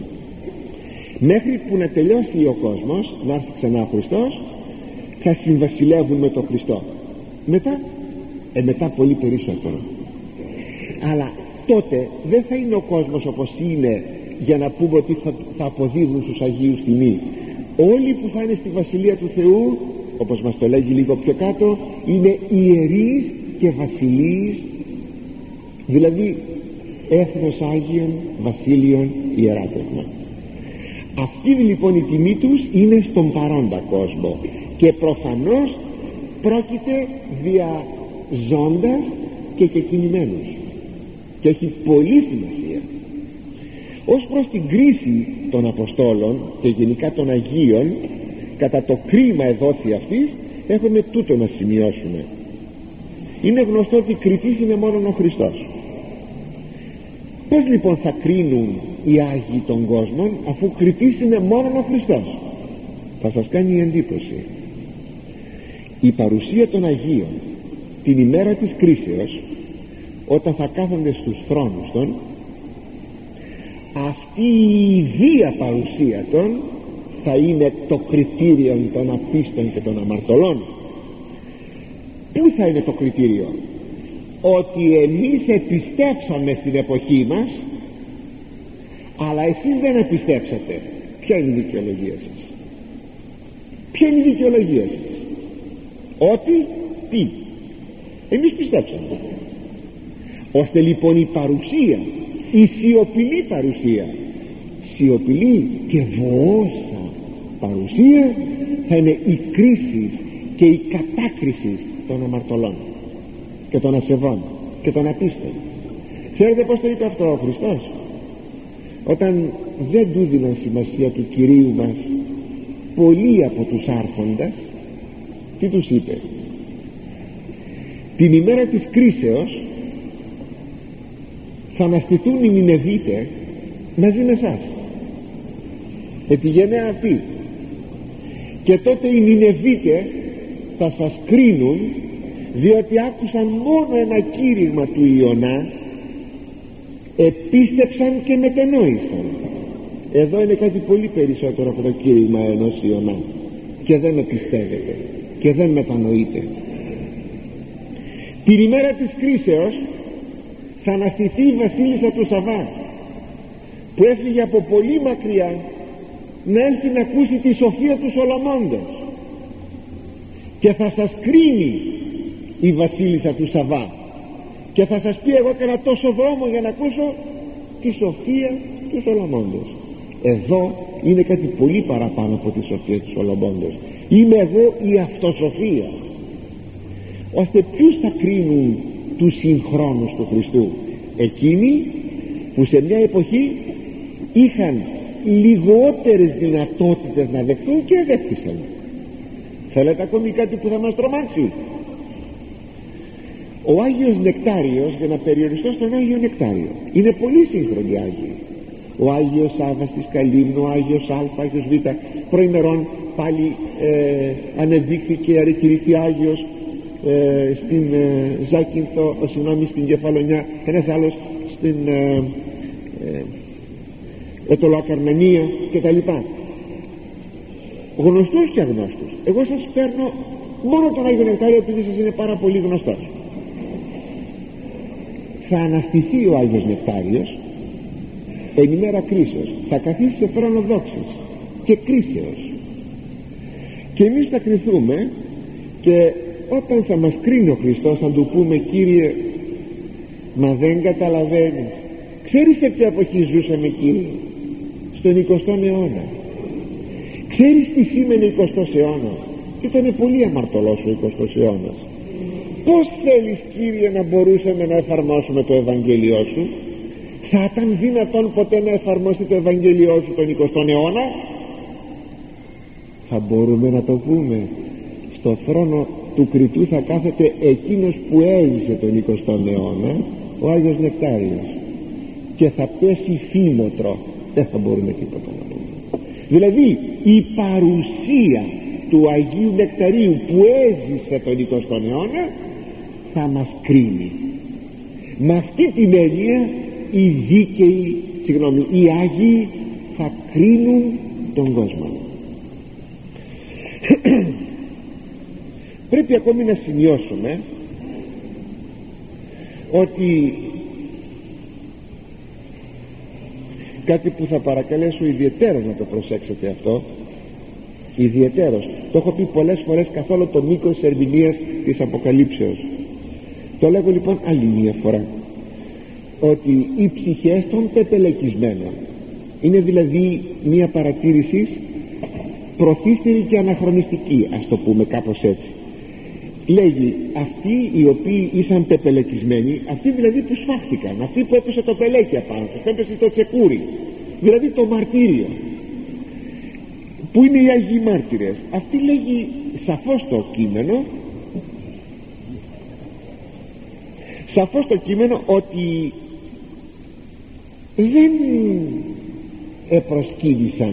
Μέχρι που να τελειώσει ο κόσμος, να έρθει ξανά ο Χριστός, θα συμβασιλεύουν με τον Χριστό. Μετά, ε, μετά πολύ περισσότερο. Αλλά τότε δεν θα είναι ο κόσμος όπως είναι, για να πούμε ότι θα, θα αποδίδουν στους Αγίους τιμή. Όλοι που θα είναι στη Βασιλεία του Θεού, όπως μας το λέγει λίγο πιο κάτω, είναι ιερείς και βασιλείς, δηλαδή έθνος Άγιον Βασίλειον Ιεράτευμα. Αυτή λοιπόν η τιμή τους είναι στον παρόντα κόσμο και προφανώς πρόκειται δια ζώντας και κεκοινημένους, και έχει πολύ σημασία. Ως προς την κρίση των Αποστόλων και γενικά των Αγίων κατά το κρίμα εδόθη αυτής, έχουμε τούτο να σημειώσουμε. Είναι γνωστό ότι κριτής είναι μόνον ο Χριστός. Πώς λοιπόν θα κρίνουν οι Άγιοι των κόσμων, αφού κριτής είναι μόνον ο Χριστός? Θα σας κάνει εντύπωση. Η παρουσία των Αγίων την ημέρα της κρίσεως, όταν θα κάθονται στους θρόνους των, αυτή η ιδία παρουσία των θα είναι το κριτήριο των απίστων και των αμαρτωλών. Πού θα είναι το κριτήριο? Ότι εμείς επιστέψαμε στην εποχή μας, αλλά εσείς δεν επιστέψατε. Ποια είναι η δικαιολογία σας? Ποια είναι η δικαιολογία σας? Ότι τι? Εμείς πιστέψαμε. Ώστε λοιπόν η παρουσία, η σιωπηλή παρουσία, σιωπηλή και βοώσα παρουσία, θα είναι η κρίση και η κατάκριση των αμαρτωλών και των ασεβών και των απίστων. Ξέρετε πως το είπε αυτό ο Χριστός? Όταν δεν του δίναν σημασία του Κυρίου μας πολλοί από τους άρχοντας, τι τους είπε? Την ημέρα της κρίσεως θα αναστηθούν οι Νινεβίτες μαζί με εσάς, με τη γενναία αυτή, και τότε οι Νινεβίτες θα σας κρίνουν, διότι άκουσαν μόνο ένα κήρυγμα του Ιωνά, επίστεψαν και μετενόησαν. Εδώ είναι κάτι πολύ περισσότερο από το κήρυγμα ενός Ιωνά, και δεν με πιστεύετε και δεν μετανοείτε. Την ημέρα της κρίσεως θα αναστηθεί η βασίλισσα του Σαββά, που έφυγε από πολύ μακριά να έλθει να ακούσει τη σοφία του Σολομώντος, και θα σας κρίνει η βασίλισσα του Σαββά και θα σας πει: εγώ έκανα τόσο δρόμο για να ακούσω τη σοφία του Σολομώντος. Εδώ είναι κάτι πολύ παραπάνω από τη σοφία του Σολομώντος. Είμαι εγώ η αυτοσοφία. Ώστε ποιους θα κρίνουν τους συγχρόνους του Χριστού? Εκείνοι που σε μια εποχή είχαν λιγότερες δυνατότητες να δεχτούν και δέχτησαν. Θέλετε ακόμη κάτι που θα μας τρομάξει? Ο Άγιος Νεκτάριος, για να περιοριστώ στον Άγιο Νεκτάριο, είναι πολύ σύγχρονοι Άγιοι. Ο Άγιος Σάββας της Καλύμνου, ο Άγιος Α, ο Άγιος Β, προημερών πάλι ε, ανεδείχθηκε, αρετηρήθη Άγιος ε, στην ε, Ζάκυνθο, ε, συγγνώμη, στην Κεφαλονιά, ένας άλλος στην ε, ε, Ετωλοακαρνανία κτλ. Γνωστούς και αγνώστους. Εγώ σας παίρνω μόνο τον Άγιο Νεκτάριο, επειδή σας είναι πάρα πολύ γνωστός. Θα αναστηθεί ο Άγιος Νεκτάριος εν ημέρα κρίσεως, θα καθίσει σε θρόνο δόξης και κρίσεως, και εμείς θα κριθούμε, και όταν θα μας κρίνει ο Χριστός θα του πούμε: Κύριε, μα δεν καταλαβαίνεις, ξέρεις σε ποια εποχή ζούσαμε, Κύριε? Στον εικοστό αιώνα. Ξέρεις τι σήμαινε εικοστός αιώνας? Ήτανε πολύ αμαρτωλός ο εικοστός αιώνας. Πώς θέλεις, Κύριε, να μπορούσαμε να εφαρμόσουμε το Ευαγγέλιό σου? Θα ήταν δυνατόν ποτέ να εφαρμόσει το Ευαγγέλιό σου τον εικοστό αιώνα? Θα μπορούμε να το πούμε: στο θρόνο του κριτού θα κάθεται εκείνος που έζησε τον εικοστό αιώνα, ο Άγιος Νεκτάριος, και θα πέσει φήμοτρο. Δεν θα μπορούμε τίποτα να πούμε. Δηλαδή η παρουσία του Αγίου Νεκταρίου που έζησε τον εικοστό αιώνα θα μας κρίνει. Με αυτή την έννοια οι δίκαιοι, συγγνώμη, οι Άγιοι θα κρίνουν τον κόσμο. Πρέπει ακόμη να σημειώσουμε ότι κάτι που θα παρακαλέσω ιδιαίτερα να το προσέξετε αυτό, ιδιαιτέρως. Το έχω πει πολλές φορές καθ' όλο το μήκος της ερμηνείας της Αποκαλύψεως. Το λέγω λοιπόν άλλη μια φορά, ότι οι ψυχές των πεπελεκισμένων είναι δηλαδή μια παρατήρηση προθύστερη και αναχρονιστική, ας το πούμε κάπως έτσι. Λέγει αυτοί οι οποίοι ήσαν πεπελεκισμένοι, αυτοί δηλαδή που σφάχτηκαν, αυτοί που έπεσε το πελέκι απάνω τους, έπεσε το τσεκούρι, δηλαδή το μαρτύριο, που είναι οι Άγιοι Μάρτυρες. Αυτοί λέγει σαφώς το κείμενο, σαφώς το κείμενο ότι δεν επροσκύνησαν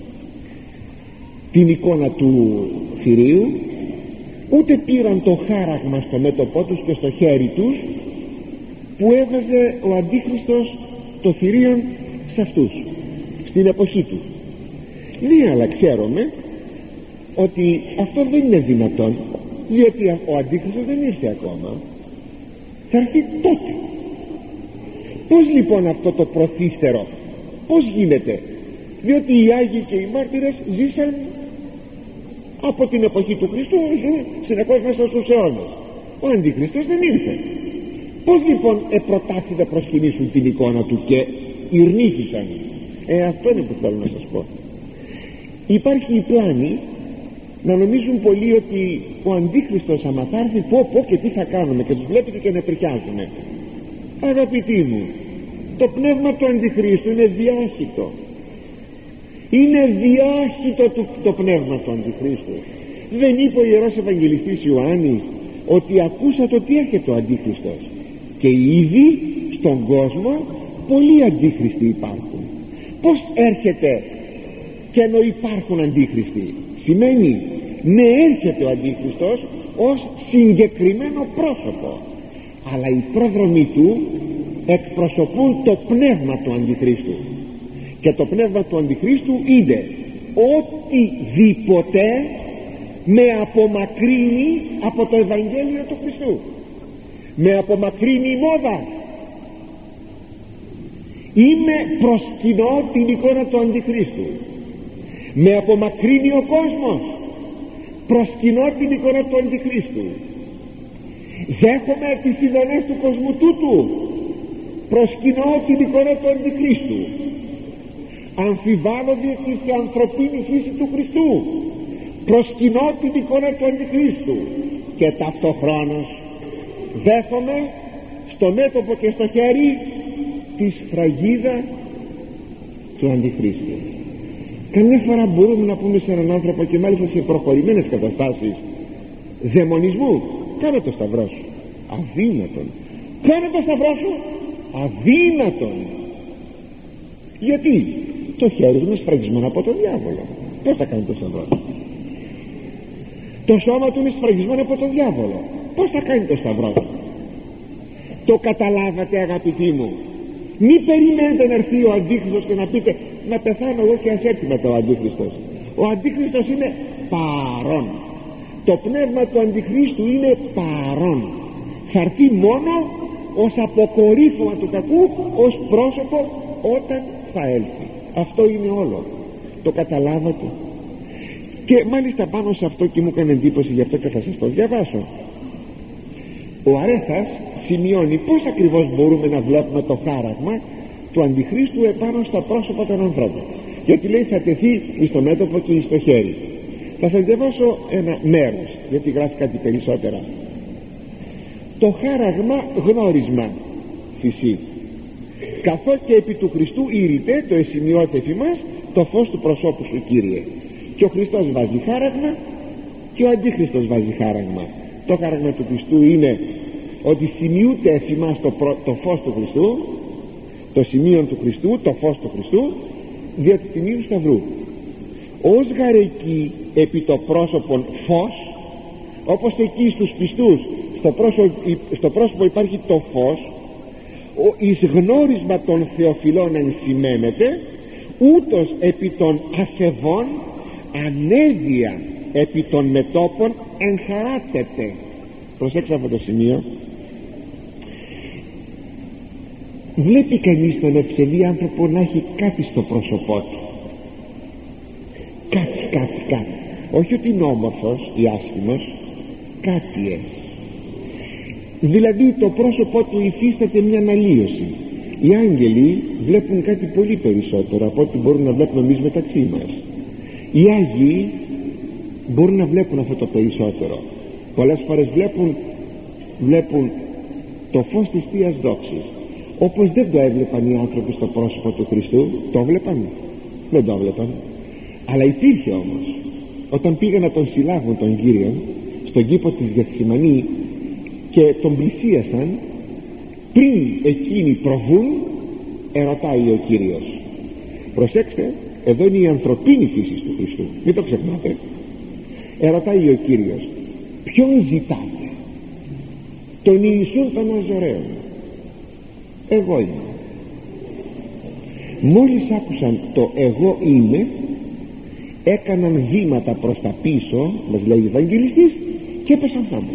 την εικόνα του θηρίου, ούτε πήραν το χάραγμα στο μέτωπό τους και στο χέρι τους που έβαζε ο Αντίχριστος το θηρίον σε αυτούς στην εποχή του. Ναι, αλλά ξέρουμε ότι αυτό δεν είναι δυνατόν, διότι ο Αντίχριστος δεν ήρθε ακόμα, θα έρθει τότε. Πως λοιπόν αυτό το προθύστερο, πως γίνεται? Διότι οι Άγιοι και οι Μάρτυρες ζήσαν από την εποχή του Χριστού, ζουν συνεχώς μέσα στους αιώνες. Ο Αντιχριστός δεν ήρθε. Πως λοιπόν επροτάθη να προσκυνήσουν την εικόνα του και ειρνήθησαν? Ε, αυτό είναι που θέλω να σας πω. Υπάρχει η πλάνη να νομίζουν πολλοί ότι ο Αντίχριστος άμα θα έρθει, πω πω και τι θα κάνουμε, και τους βλέπετε και να τριχιάζουμε. Αγαπητοί μου, το πνεύμα του Αντιχρίστου είναι διάχυτο. Είναι διάχυτο το, το πνεύμα του Αντιχρίστου. Δεν είπε ο Ιερός Ευαγγελιστής Ιωάννης ότι ακούσατε ότι έρχεται ο Αντίχριστος, και ήδη στον κόσμο πολλοί Αντίχριστοι υπάρχουν? Πως έρχεται και ενώ υπάρχουν Αντίχριστοι? Σημαίνει ναι, έρχεται ο Αντίχριστος ως συγκεκριμένο πρόσωπο, αλλά οι πρόδρομοι του εκπροσωπούν το πνεύμα του Αντιχρίστου, και το πνεύμα του Αντιχρίστου είναι οτιδήποτε με απομακρύνει από το Ευαγγέλιο του Χριστού, με απομακρύνει η μόδα, είμαι προσκυνώ την εικόνα του Αντιχρίστου, με απομακρύνει ο κόσμος, προσκυνώ την εικόνα του Αντιχρίστου, δέχομαι τις ειδονές του κόσμου τούτου, προσκυνώ την εικόνα του Αντιχρίστου, αμφιβάλλω διότι σε ανθρωπίνη φύση του Χριστού, προσκυνώ την εικόνα του Αντιχρίστου, και ταυτοχρόνως δέχομαι στο μέτωπο και στο χέρι τη σφραγίδα του Αντιχρίστου. Καμιά φορά μπορούμε να πούμε σε έναν άνθρωπο, και μάλιστα σε προχωρημένες καταστάσεις δαιμονισμού, κάνε το σταυρό σου. Αδύνατον. Κάνε το σταυρό σου. Αδύνατον. Γιατί το χέρι μου είναι σφραγισμένο από τον διάβολο. Πώς θα κάνει το σταυρό? Το σώμα του είναι σφραγισμένο από τον διάβολο. Πώς θα κάνει το σταυρό? Το καταλάβατε, αγαπητοί μου? Μη περιμένετε να έρθει ο Αντίχριστος και να πείτε να πεθάνω εγώ και ας έρθει μετά ο Αντίχριστος. Ο Αντίχριστος είναι παρόν. Το πνεύμα του Αντιχρίστου είναι παρόν. Θα έρθει μόνο ως αποκορύφωμα του κακού, ως πρόσωπο όταν θα έλθει. Αυτό είναι όλο. Το καταλάβατε? Και μάλιστα πάνω σε αυτό, και μου έκανε εντύπωση, γι' αυτό και θα σας το διαβάσω. Ο Αρέθας σημειώνει πως ακριβώς μπορούμε να βλέπουμε το χάραγμα του Αντιχρίστου επάνω στα πρόσωπα των ανθρώπων, γιατί λέει θα τεθεί στο μέτωπο και στο χέρι. Θα σας διαβάσω ένα μέρος, γιατί γράφει κάτι περισσότερα. Το χάραγμα γνώρισμα φυσί, καθώ και επί του Χριστού ήρυτε το εσημειώτε εφ' ημάς το φως του προσώπου σου, Κύριε. Και ο Χριστός βάζει χάραγμα και ο Αντίχριστος βάζει χάραγμα. Το χάραγμα του Χριστού είναι ότι σημειούται εφ' ημάς το, προ... το φως του Χριστού, το σημείο του Χριστού, το φως του Χριστού, διότι τιμίου σταυρού. Ως γαρεκεί επί το πρόσωπον φως, όπως εκεί στους πιστούς στο πρόσωπο, στο πρόσωπο υπάρχει το φως, ο εις γνώρισμα των θεοφιλών ενσημένεται, ούτως επί των ασεβών ανέδεια επί των μετώπων εγχαράτεται. Προσέξτε αυτό το σημείο. Βλέπει κανείς τον ευσεβή άνθρωπο να έχει κάτι στο πρόσωπό του, κάτι, κάτι, κάτι, όχι ότι είναι όμορφος ή άσχημος, κάτι έχει. Δηλαδή το πρόσωπό του υφίσταται μια αναλύωση. Οι άγγελοι βλέπουν κάτι πολύ περισσότερο από ό,τι μπορούν να βλέπουμε εμείς μεταξύ μας. Οι Άγιοι μπορούν να βλέπουν αυτό το περισσότερο. Πολλές φορές βλέπουν, βλέπουν το φως της Θείας Δόξης, όπως δεν το έβλεπαν οι άνθρωποι στο πρόσωπο του Χριστού. Το βλέπαν? Δεν το βλέπαν. Αλλά υπήρχε όμως. Όταν πήγαν να τον συλλάβουν τον Κύριο στον κήπο της Γεθσιμανή και τον πλησίασαν, πριν εκείνοι προβούν, ερωτάει ο Κύριος. Προσέξτε, εδώ είναι η ανθρωπίνη φύση του Χριστού, μην το ξεχνάτε. Ερωτάει ο Κύριος, ποιον ζητάτε? Τον Ιησούν τον Ναζωραίον. Εγώ είμαι. Μόλις άκουσαν το εγώ είμαι, έκαναν βήματα προς τα πίσω, μας λέει ο Ευαγγελιστής, και έπεσαν θάμω.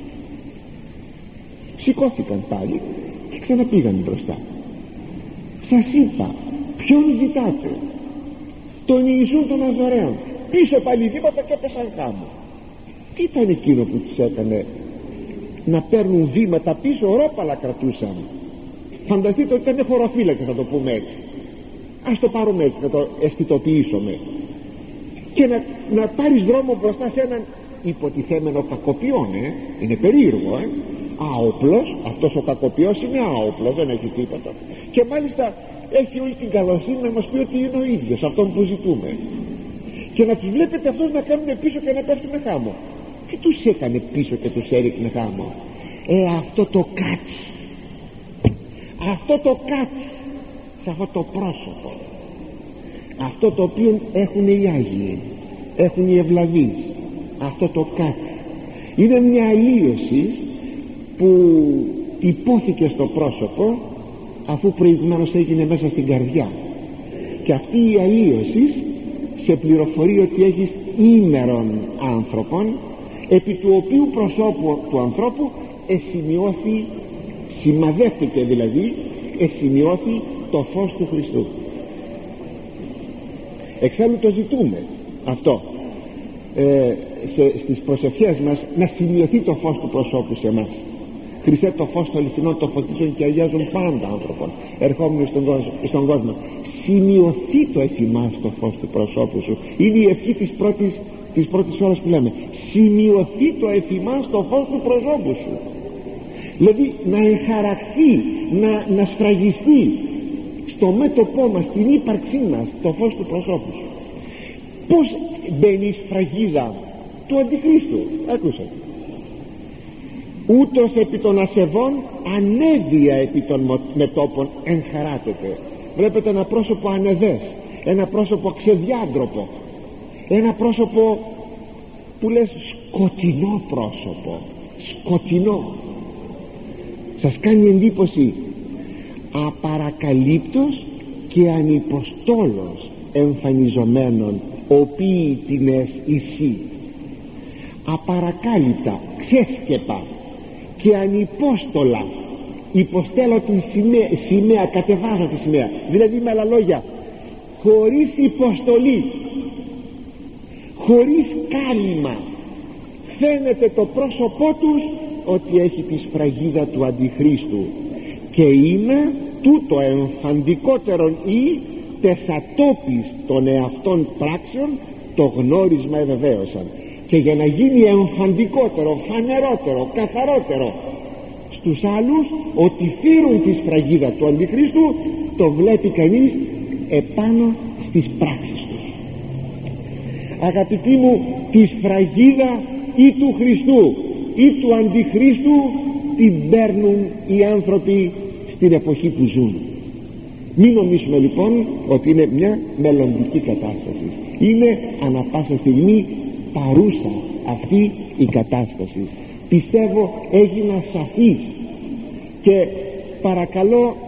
Σηκώθηκαν πάλι και ξαναπήγαν μπροστά. Σας είπα, ποιον ζητάτε? Τον Ιησούν τον Ναζωραίον. Πίσω πάλι βήματα και έπεσαν θάμω. Τι ήταν εκείνο που τους έκανε να παίρνουν βήματα πίσω? Ρόπαλα κρατούσαν. Φανταστείτε ότι ήταν χωροφύλακες, θα το πούμε έτσι. Ας το πάρουμε έτσι, να το αισθητοποιήσουμε. Και να, να πάρεις δρόμο μπροστά σε έναν υποτιθέμενο κακοποιόν, ε? Είναι περίεργο, ε? Άοπλος, αυτός ο κακοποιός είναι άοπλος, δεν έχει τίποτα. Και μάλιστα έχει όλη την καλοσύνη να μας πει ότι είναι ο ίδιος αυτόν που ζητούμε. Και να τους βλέπετε αυτούς να κάνουν πίσω και να πέφτουν χάμω. Τι τους έκανε πίσω και τους έριχνε χάμω? Ε, αυτό το κάτι, αυτό το κάτι, σε αυτό το πρόσωπο, αυτό το οποίο έχουν οι Άγιοι, έχουν οι ευλαβείς, αυτό το κάτι είναι μια αλλίωση που υπόθηκε στο πρόσωπο, αφού προηγουμένως έγινε μέσα στην καρδιά. Και αυτή η αλλίωση σε πληροφορεί ότι έχεις ήμερον άνθρωπον, επί του οποίου προσώπου του ανθρώπου εσημειώθη, σημαδεύτηκε δηλαδή, εσημειώθη το φως του Χριστού. Εξάλλου το ζητούμε αυτό, ε, σε, στις προσευχές μας, να σημειωθεί το φως του προσώπου σε εμάς. Χριστέ, το φως των αληθινών το φωτίζουν και αγιάζουν πάντα άνθρωπον ερχόμενοι στον κόσμο, στον κόσμο. Σημειωθεί το εφημάς το φως του προσώπου σου. Είναι η ευχή της πρώτης, της πρώτης ώρας που λέμε. Σημειωθεί το εφημάς το φως του προσώπου σου. Δηλαδή να εγχαραχθεί, να, να σφραγιστεί στο μέτωπό μας, στην ύπαρξή μας, το φως του προσώπου σου. Πώς μπαίνει η σφραγίδα του Αντιχρίστου? Ακούσατε. Ούτως επί των ασεβών ανέδεια επί των μετώπων εγχαράτεται. Βλέπετε ένα πρόσωπο ανεδές, ένα πρόσωπο ξεδιάντροπο, ένα πρόσωπο που λες σκοτεινό πρόσωπο, σκοτεινό. Σας κάνει εντύπωση? Απαρακαλύπτος και ανυποστόλος εμφανιζομένων οποίοι την εσύ. Απαρακάλυπτα, ξέσκεπα και ανυπόστολα υποστέλω την σημαία, σημαία, κατεβάζω τη σημαία. Δηλαδή με άλλα λόγια, χωρίς υποστολή, χωρίς κάλυμα, φαίνεται το πρόσωπό τους ότι έχει τη σφραγίδα του Αντιχρίστου. Και είναι τούτο εμφαντικότερον ή τεσατόπις των εαυτών πράξεων το γνώρισμα ευεβαίωσαν. Και για να γίνει εμφαντικότερο, φανερότερο, καθαρότερο στους άλλους ότι φέρουν τη σφραγίδα του Αντιχρίστου, το βλέπει κανείς επάνω στις πράξεις τους. Αγαπητοί μου, τη σφραγίδα ή του Χριστού ή του Αντιχρίστου την παίρνουν οι άνθρωποι στην εποχή που ζουν. Μην νομίζουμε λοιπόν ότι είναι μια μελλοντική κατάσταση. Είναι ανα πάσα στιγμή παρούσα αυτή η κατάσταση. Πιστεύω έγινα σαφής και παρακαλώ,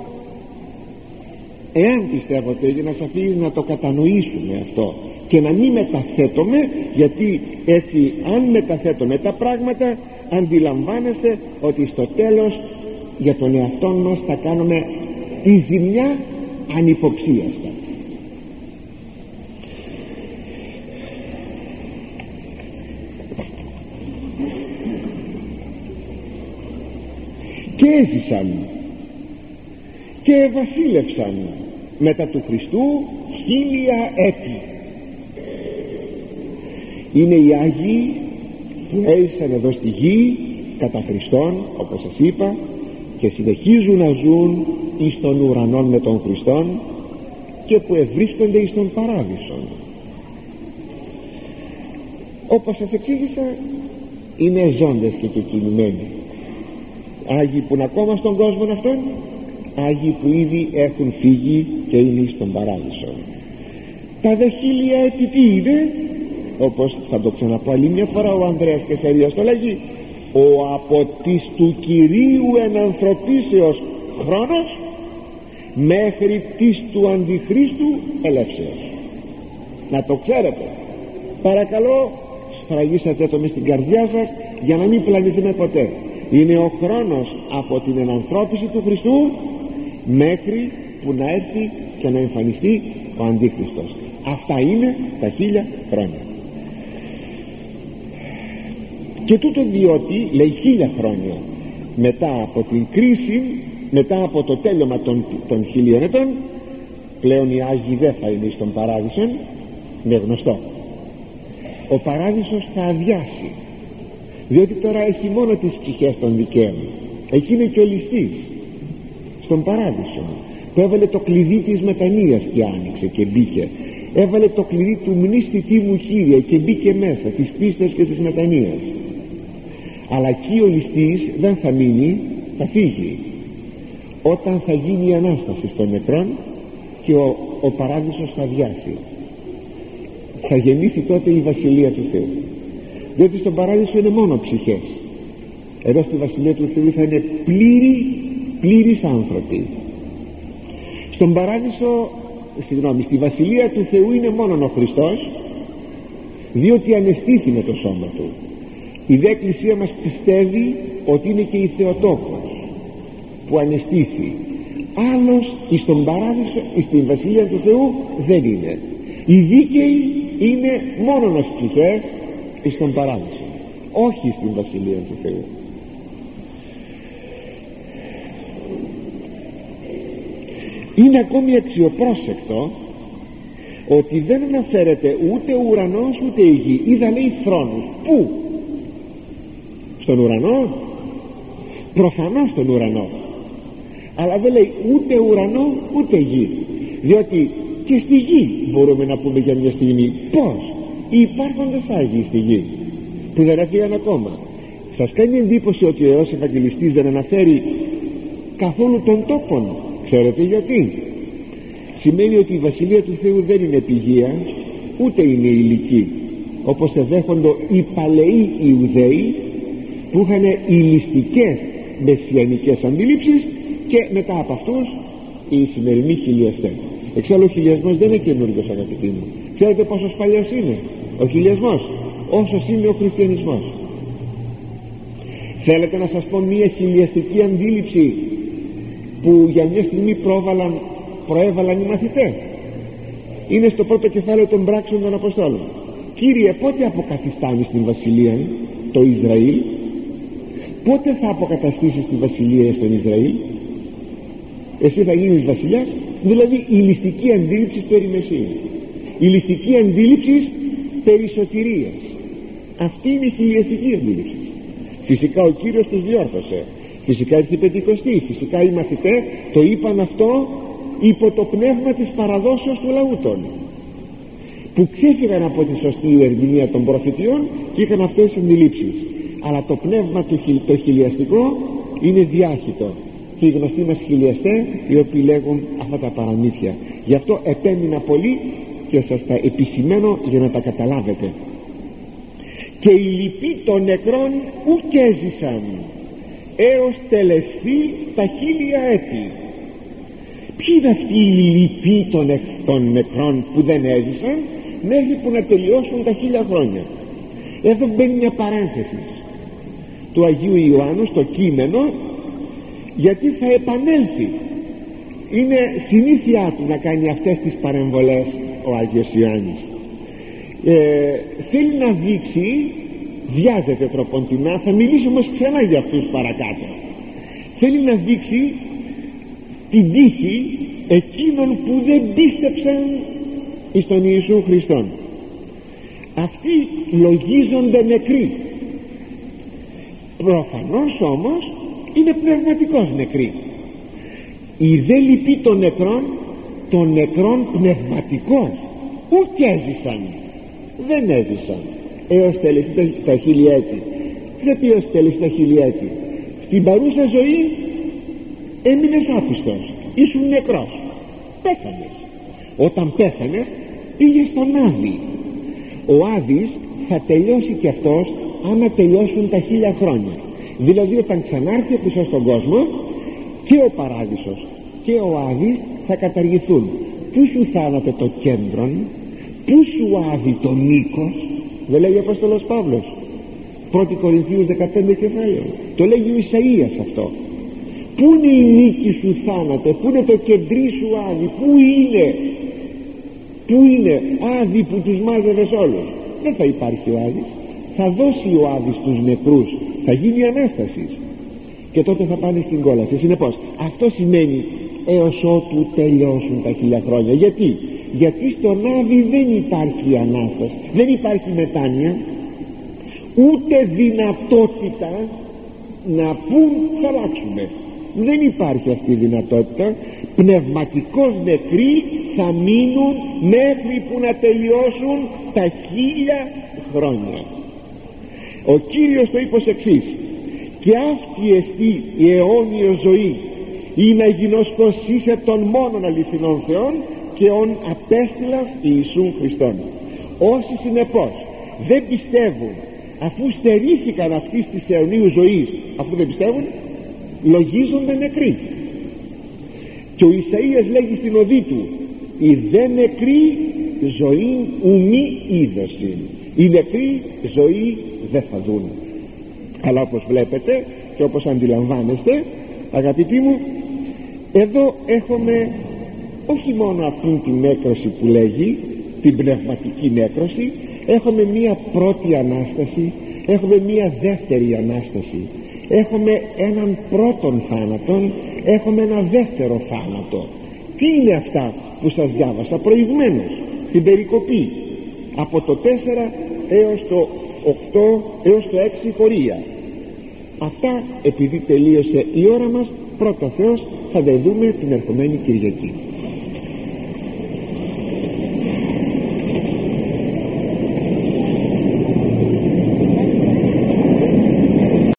εάν πιστεύω ότι έγινα σαφής, να το κατανοήσουμε αυτό και να μην μεταθέτουμε, γιατί έτσι αν μεταθέτουμε τα πράγματα αντιλαμβάνεστε ότι στο τέλος για τον εαυτό μας θα κάνουμε τη ζημιά ανυποψίαστα. έζησαν και βασίλευσαν μετά του Χριστού χίλια έτη. Είναι οι Άγιοι που έζησαν εδώ στη γη κατά Χριστόν, όπως σας είπα, και συνεχίζουν να ζουν εις των ουρανών με τον Χριστόν και που ευρίσκονται εις τον παράδεισο. Όπως σας εξήγησα, είναι ζώντες και κεκοινημένοι. Άγιοι που είναι ακόμα στον κόσμο αυτόν, Άγιοι που ήδη έχουν φύγει και είναι στον παράδεισο. Τα δε χίλια έτη τι είναι? Όπως θα το ξαναπώ άλλη μια φορά ο Ανδρέας Κεσαρίας το λέγει, ο από της του Κυρίου ενανθρωπίσεως χρόνος μέχρι της του Αντιχρίστου ελεύσεως. Να το ξέρετε, παρακαλώ, σφραγίσατε το μες στην καρδιά σας για να μην πλανηθούμε ποτέ. Είναι ο χρόνος από την ενανθρώπιση του Χριστού μέχρι που να έρθει και να εμφανιστεί ο Αντίχριστος. Αυτά είναι τα χίλια χρόνια. Και τούτο διότι, λέει, χίλια χρόνια μετά από την κρίση, μετά από το τέλειωμα των, των χιλίων ετών, πλέον οι Άγιοι δεν θα είναι στον παράδεισο, είναι γνωστό. Ο παράδεισος θα αδειάσει, διότι τώρα έχει μόνο τις ψυχές των δικαίων. Εκεί είναι και ο ληστής στον παράδεισο που έβαλε το κλειδί της μετανοίας και άνοιξε και μπήκε. Έβαλε το κλειδί του μνήστητή μου Κύριε και μπήκε μέσα της πίστης και της μετανοίας. Αλλά εκεί ο ληστής δεν θα μείνει, θα φύγει όταν θα γίνει η Ανάσταση των νεκρών και ο, ο παράδεισος θα αδειάσει. Θα γεννήσει τότε η Βασιλεία του Θεού, διότι στον παράδεισο είναι μόνο ψυχές. Εδώ στη Βασιλεία του Θεού θα είναι πλήρη, πλήρης άνθρωποι. Στον παράδεισο, συγγνώμη, στη Βασιλεία του Θεού είναι μόνο ο Χριστός, διότι ανεστήθη με το σώμα του. Η δε Εκκλησία μας πιστεύει ότι είναι και η Θεοτόκος που ανεστήθη. Άλλος εις τον παράδεισο, εις την Βασιλεία του Θεού δεν είναι. Οι δίκαιοι είναι μόνον ως ψυχές εις τον παράδεισο, όχι στην Βασιλεία του Θεού. Είναι ακόμη αξιοπρόσεκτο ότι δεν αναφέρεται ούτε ο ουρανός ούτε η γη. Είδα, λέει, θρόνους. Πού? Στον ουρανό? Προφανώς στον ουρανό, αλλά δεν λέει ούτε ουρανό ούτε γη, διότι και στη γη μπορούμε να πούμε για μια στιγμή πως οι υπάρχοντες Άγιοι στη γη που δεν έφυγαν ακόμα. Σας κάνει εντύπωση ότι ο Ιωάννης Ευαγγελιστής δεν αναφέρει καθόλου τον τόπον? Ξέρετε γιατί? Σημαίνει ότι η Βασιλεία του Θεού δεν είναι πηγεία ούτε είναι ηλική, όπως εδέχονται οι παλαιοί Ιουδαίοι που είχαν ηλιστικές μεσιανικές αντίληψεις και μετά από αυτούς οι σημερινοί χιλιαστές. Εξάλλου ο χιλιασμός δεν είναι καινούριος, αγαπητοί μου. Ξέρετε πόσος παλιός είναι ο χιλιασμός? Όσος είναι ο χριστιανισμός. Θέλετε να σας πω μία χιλιαστική αντίληψη που για μια στιγμή πρόβαλαν, προέβαλαν οι μαθητές? Είναι στο πρώτο κεφάλαιο των πράξεων των Αποστόλων. Κύριε, πότε αποκαθιστάνεις την βασιλεία το Ισραήλ? Πότε θα αποκαταστήσεις τη βασιλεία στον Ισραήλ? Εσύ θα γίνεις βασιλιάς? Δηλαδή η ληστική αντίληψη περί Μεσσίου, η ληστική αντίληψη περί σωτηρίας. Αυτή είναι η χιλιαστική αντίληψη. Φυσικά ο Κύριος τους διόρθωσε, φυσικά ήρθε η Πεντηκοστή, φυσικά οι μαθητές το είπαν αυτό υπό το πνεύμα της παραδόσεως του λαού των, που ξέφυγαν από τη σωστή ερμηνεία των προφητιών και είχαν αυτές τις αντιλήψεις. Αλλά το πνεύμα του το χιλιαστικό είναι διάχυτο και οι γνωστοί μας χιλιαστές οι οποίοι λέγουν αυτά τα παραμύθια. Γι' αυτό επέμεινα πολύ και σας τα επισημαίνω για να τα καταλάβετε. Και οι λοιποί των νεκρών ουκ έζησαν έως τελεσθεί τα χίλια έτη. Ποιοι είναι αυτοί οι λοιποί των, εκ, των νεκρών που δεν έζησαν μέχρι που να τελειώσουν τα χίλια χρόνια? Εδώ μπαίνει μια παρένθεση του Αγίου Ιωάννου στο κείμενο, γιατί θα επανέλθει. Είναι συνήθειά του να κάνει αυτές τις παρεμβολές ο Άγιος Ιωάννης. ε, θέλει να δείξει, βιάζεται τροποντινά, θα μιλήσουμε ξανά για αυτούς παρακάτω, θέλει να δείξει την τύχη εκείνων που δεν πίστεψαν εις τον Ιησού Χριστόν. Αυτοί λογίζονται νεκροί, προφανώς όμως είναι πνευματικός νεκροί. Η δε λυπή των νεκρών, των νεκρών πνευματικός, ουκ έζησαν, δεν έζησαν έως τελεστεί τα χίλια έτη. Τι θα πει έως τελεστεί τα χίλια έτη? Στην παρούσα ζωή έμεινες άπιστος, ήσουν νεκρός, πέθανες. Όταν πέθανες πήγες στον Άδη. Ο Άδης θα τελειώσει και αυτός άμα τελειώσουν τα χίλια χρόνια. Δηλαδή όταν ξανάρθει ο Χριστός στον κόσμο, και ο Παράδεισος και ο Άδης θα καταργηθούν. Πού σου θάνατε το κέντρον, πού σου Άδη το μήκος? Δεν λέγει ο Απόστολος Παύλος, πρώτη Κορινθίους δεκαπέντε κεφάλαιο, το λέγει ο Ισαΐας αυτό. Πού είναι η νίκη σου θάνατε, πού είναι το κεντρί σου Άδη, πού είναι, πού είναι Άδη που τους μάζευες όλους? Δεν θα υπάρχει ο Άδης, θα δώσει ο Άδης τους νεκρούς, θα γίνει Ανάσταση και τότε θα πάνε στην κόλαση. Συνεπώς αυτό σημαίνει έως ότου τελειώσουν τα χίλια χρόνια. Γιατί? Γιατί στον Άδη δεν υπάρχει Ανάσταση, δεν υπάρχει μετάνοια, ούτε δυνατότητα να πούν θα αλλάξουμε. Δεν υπάρχει αυτή η δυνατότητα. Πνευματικώς νεκροί θα μείνουν μέχρι που να τελειώσουν τα χίλια χρόνια. Ο Κύριος το είπε ως εξής: και αυτή εστί η αιώνια ζωή, ή να γινωσκοσίσε των μόνον αληθινών Θεών και ον απέστειλας Ιησούν Χριστόν. Όσοι συνεπώς δεν πιστεύουν, αφού στερήθηκαν αυτής της αιωνίου ζωής, αφού δεν πιστεύουν, λογίζονται νεκροί. Και ο Ισαΐας λέγει στην οδή του: η δε νεκρή ζωή ουμή είδωση, η νεκρή ζωή δεν θα δουν. Αλλά όπως βλέπετε και όπως αντιλαμβάνεστε, αγαπητοί μου, εδώ έχουμε όχι μόνο αυτήν την νέκρωση που λέγει, την πνευματική νέκρωση, έχουμε μία πρώτη Ανάσταση, έχουμε μία δεύτερη Ανάσταση, έχουμε έναν πρώτον θάνατον, έχουμε ένα δεύτερο θάνατο. Τι είναι αυτά που σας διάβασα προηγουμένως στην περικοπή από το τέσσερα έως το οκτώ έως το έξι χωρία? Αυτά, επειδή τελείωσε η ώρα μας, πρώτα Θεός θα τα δούμε την ερχομένη Κυριακή.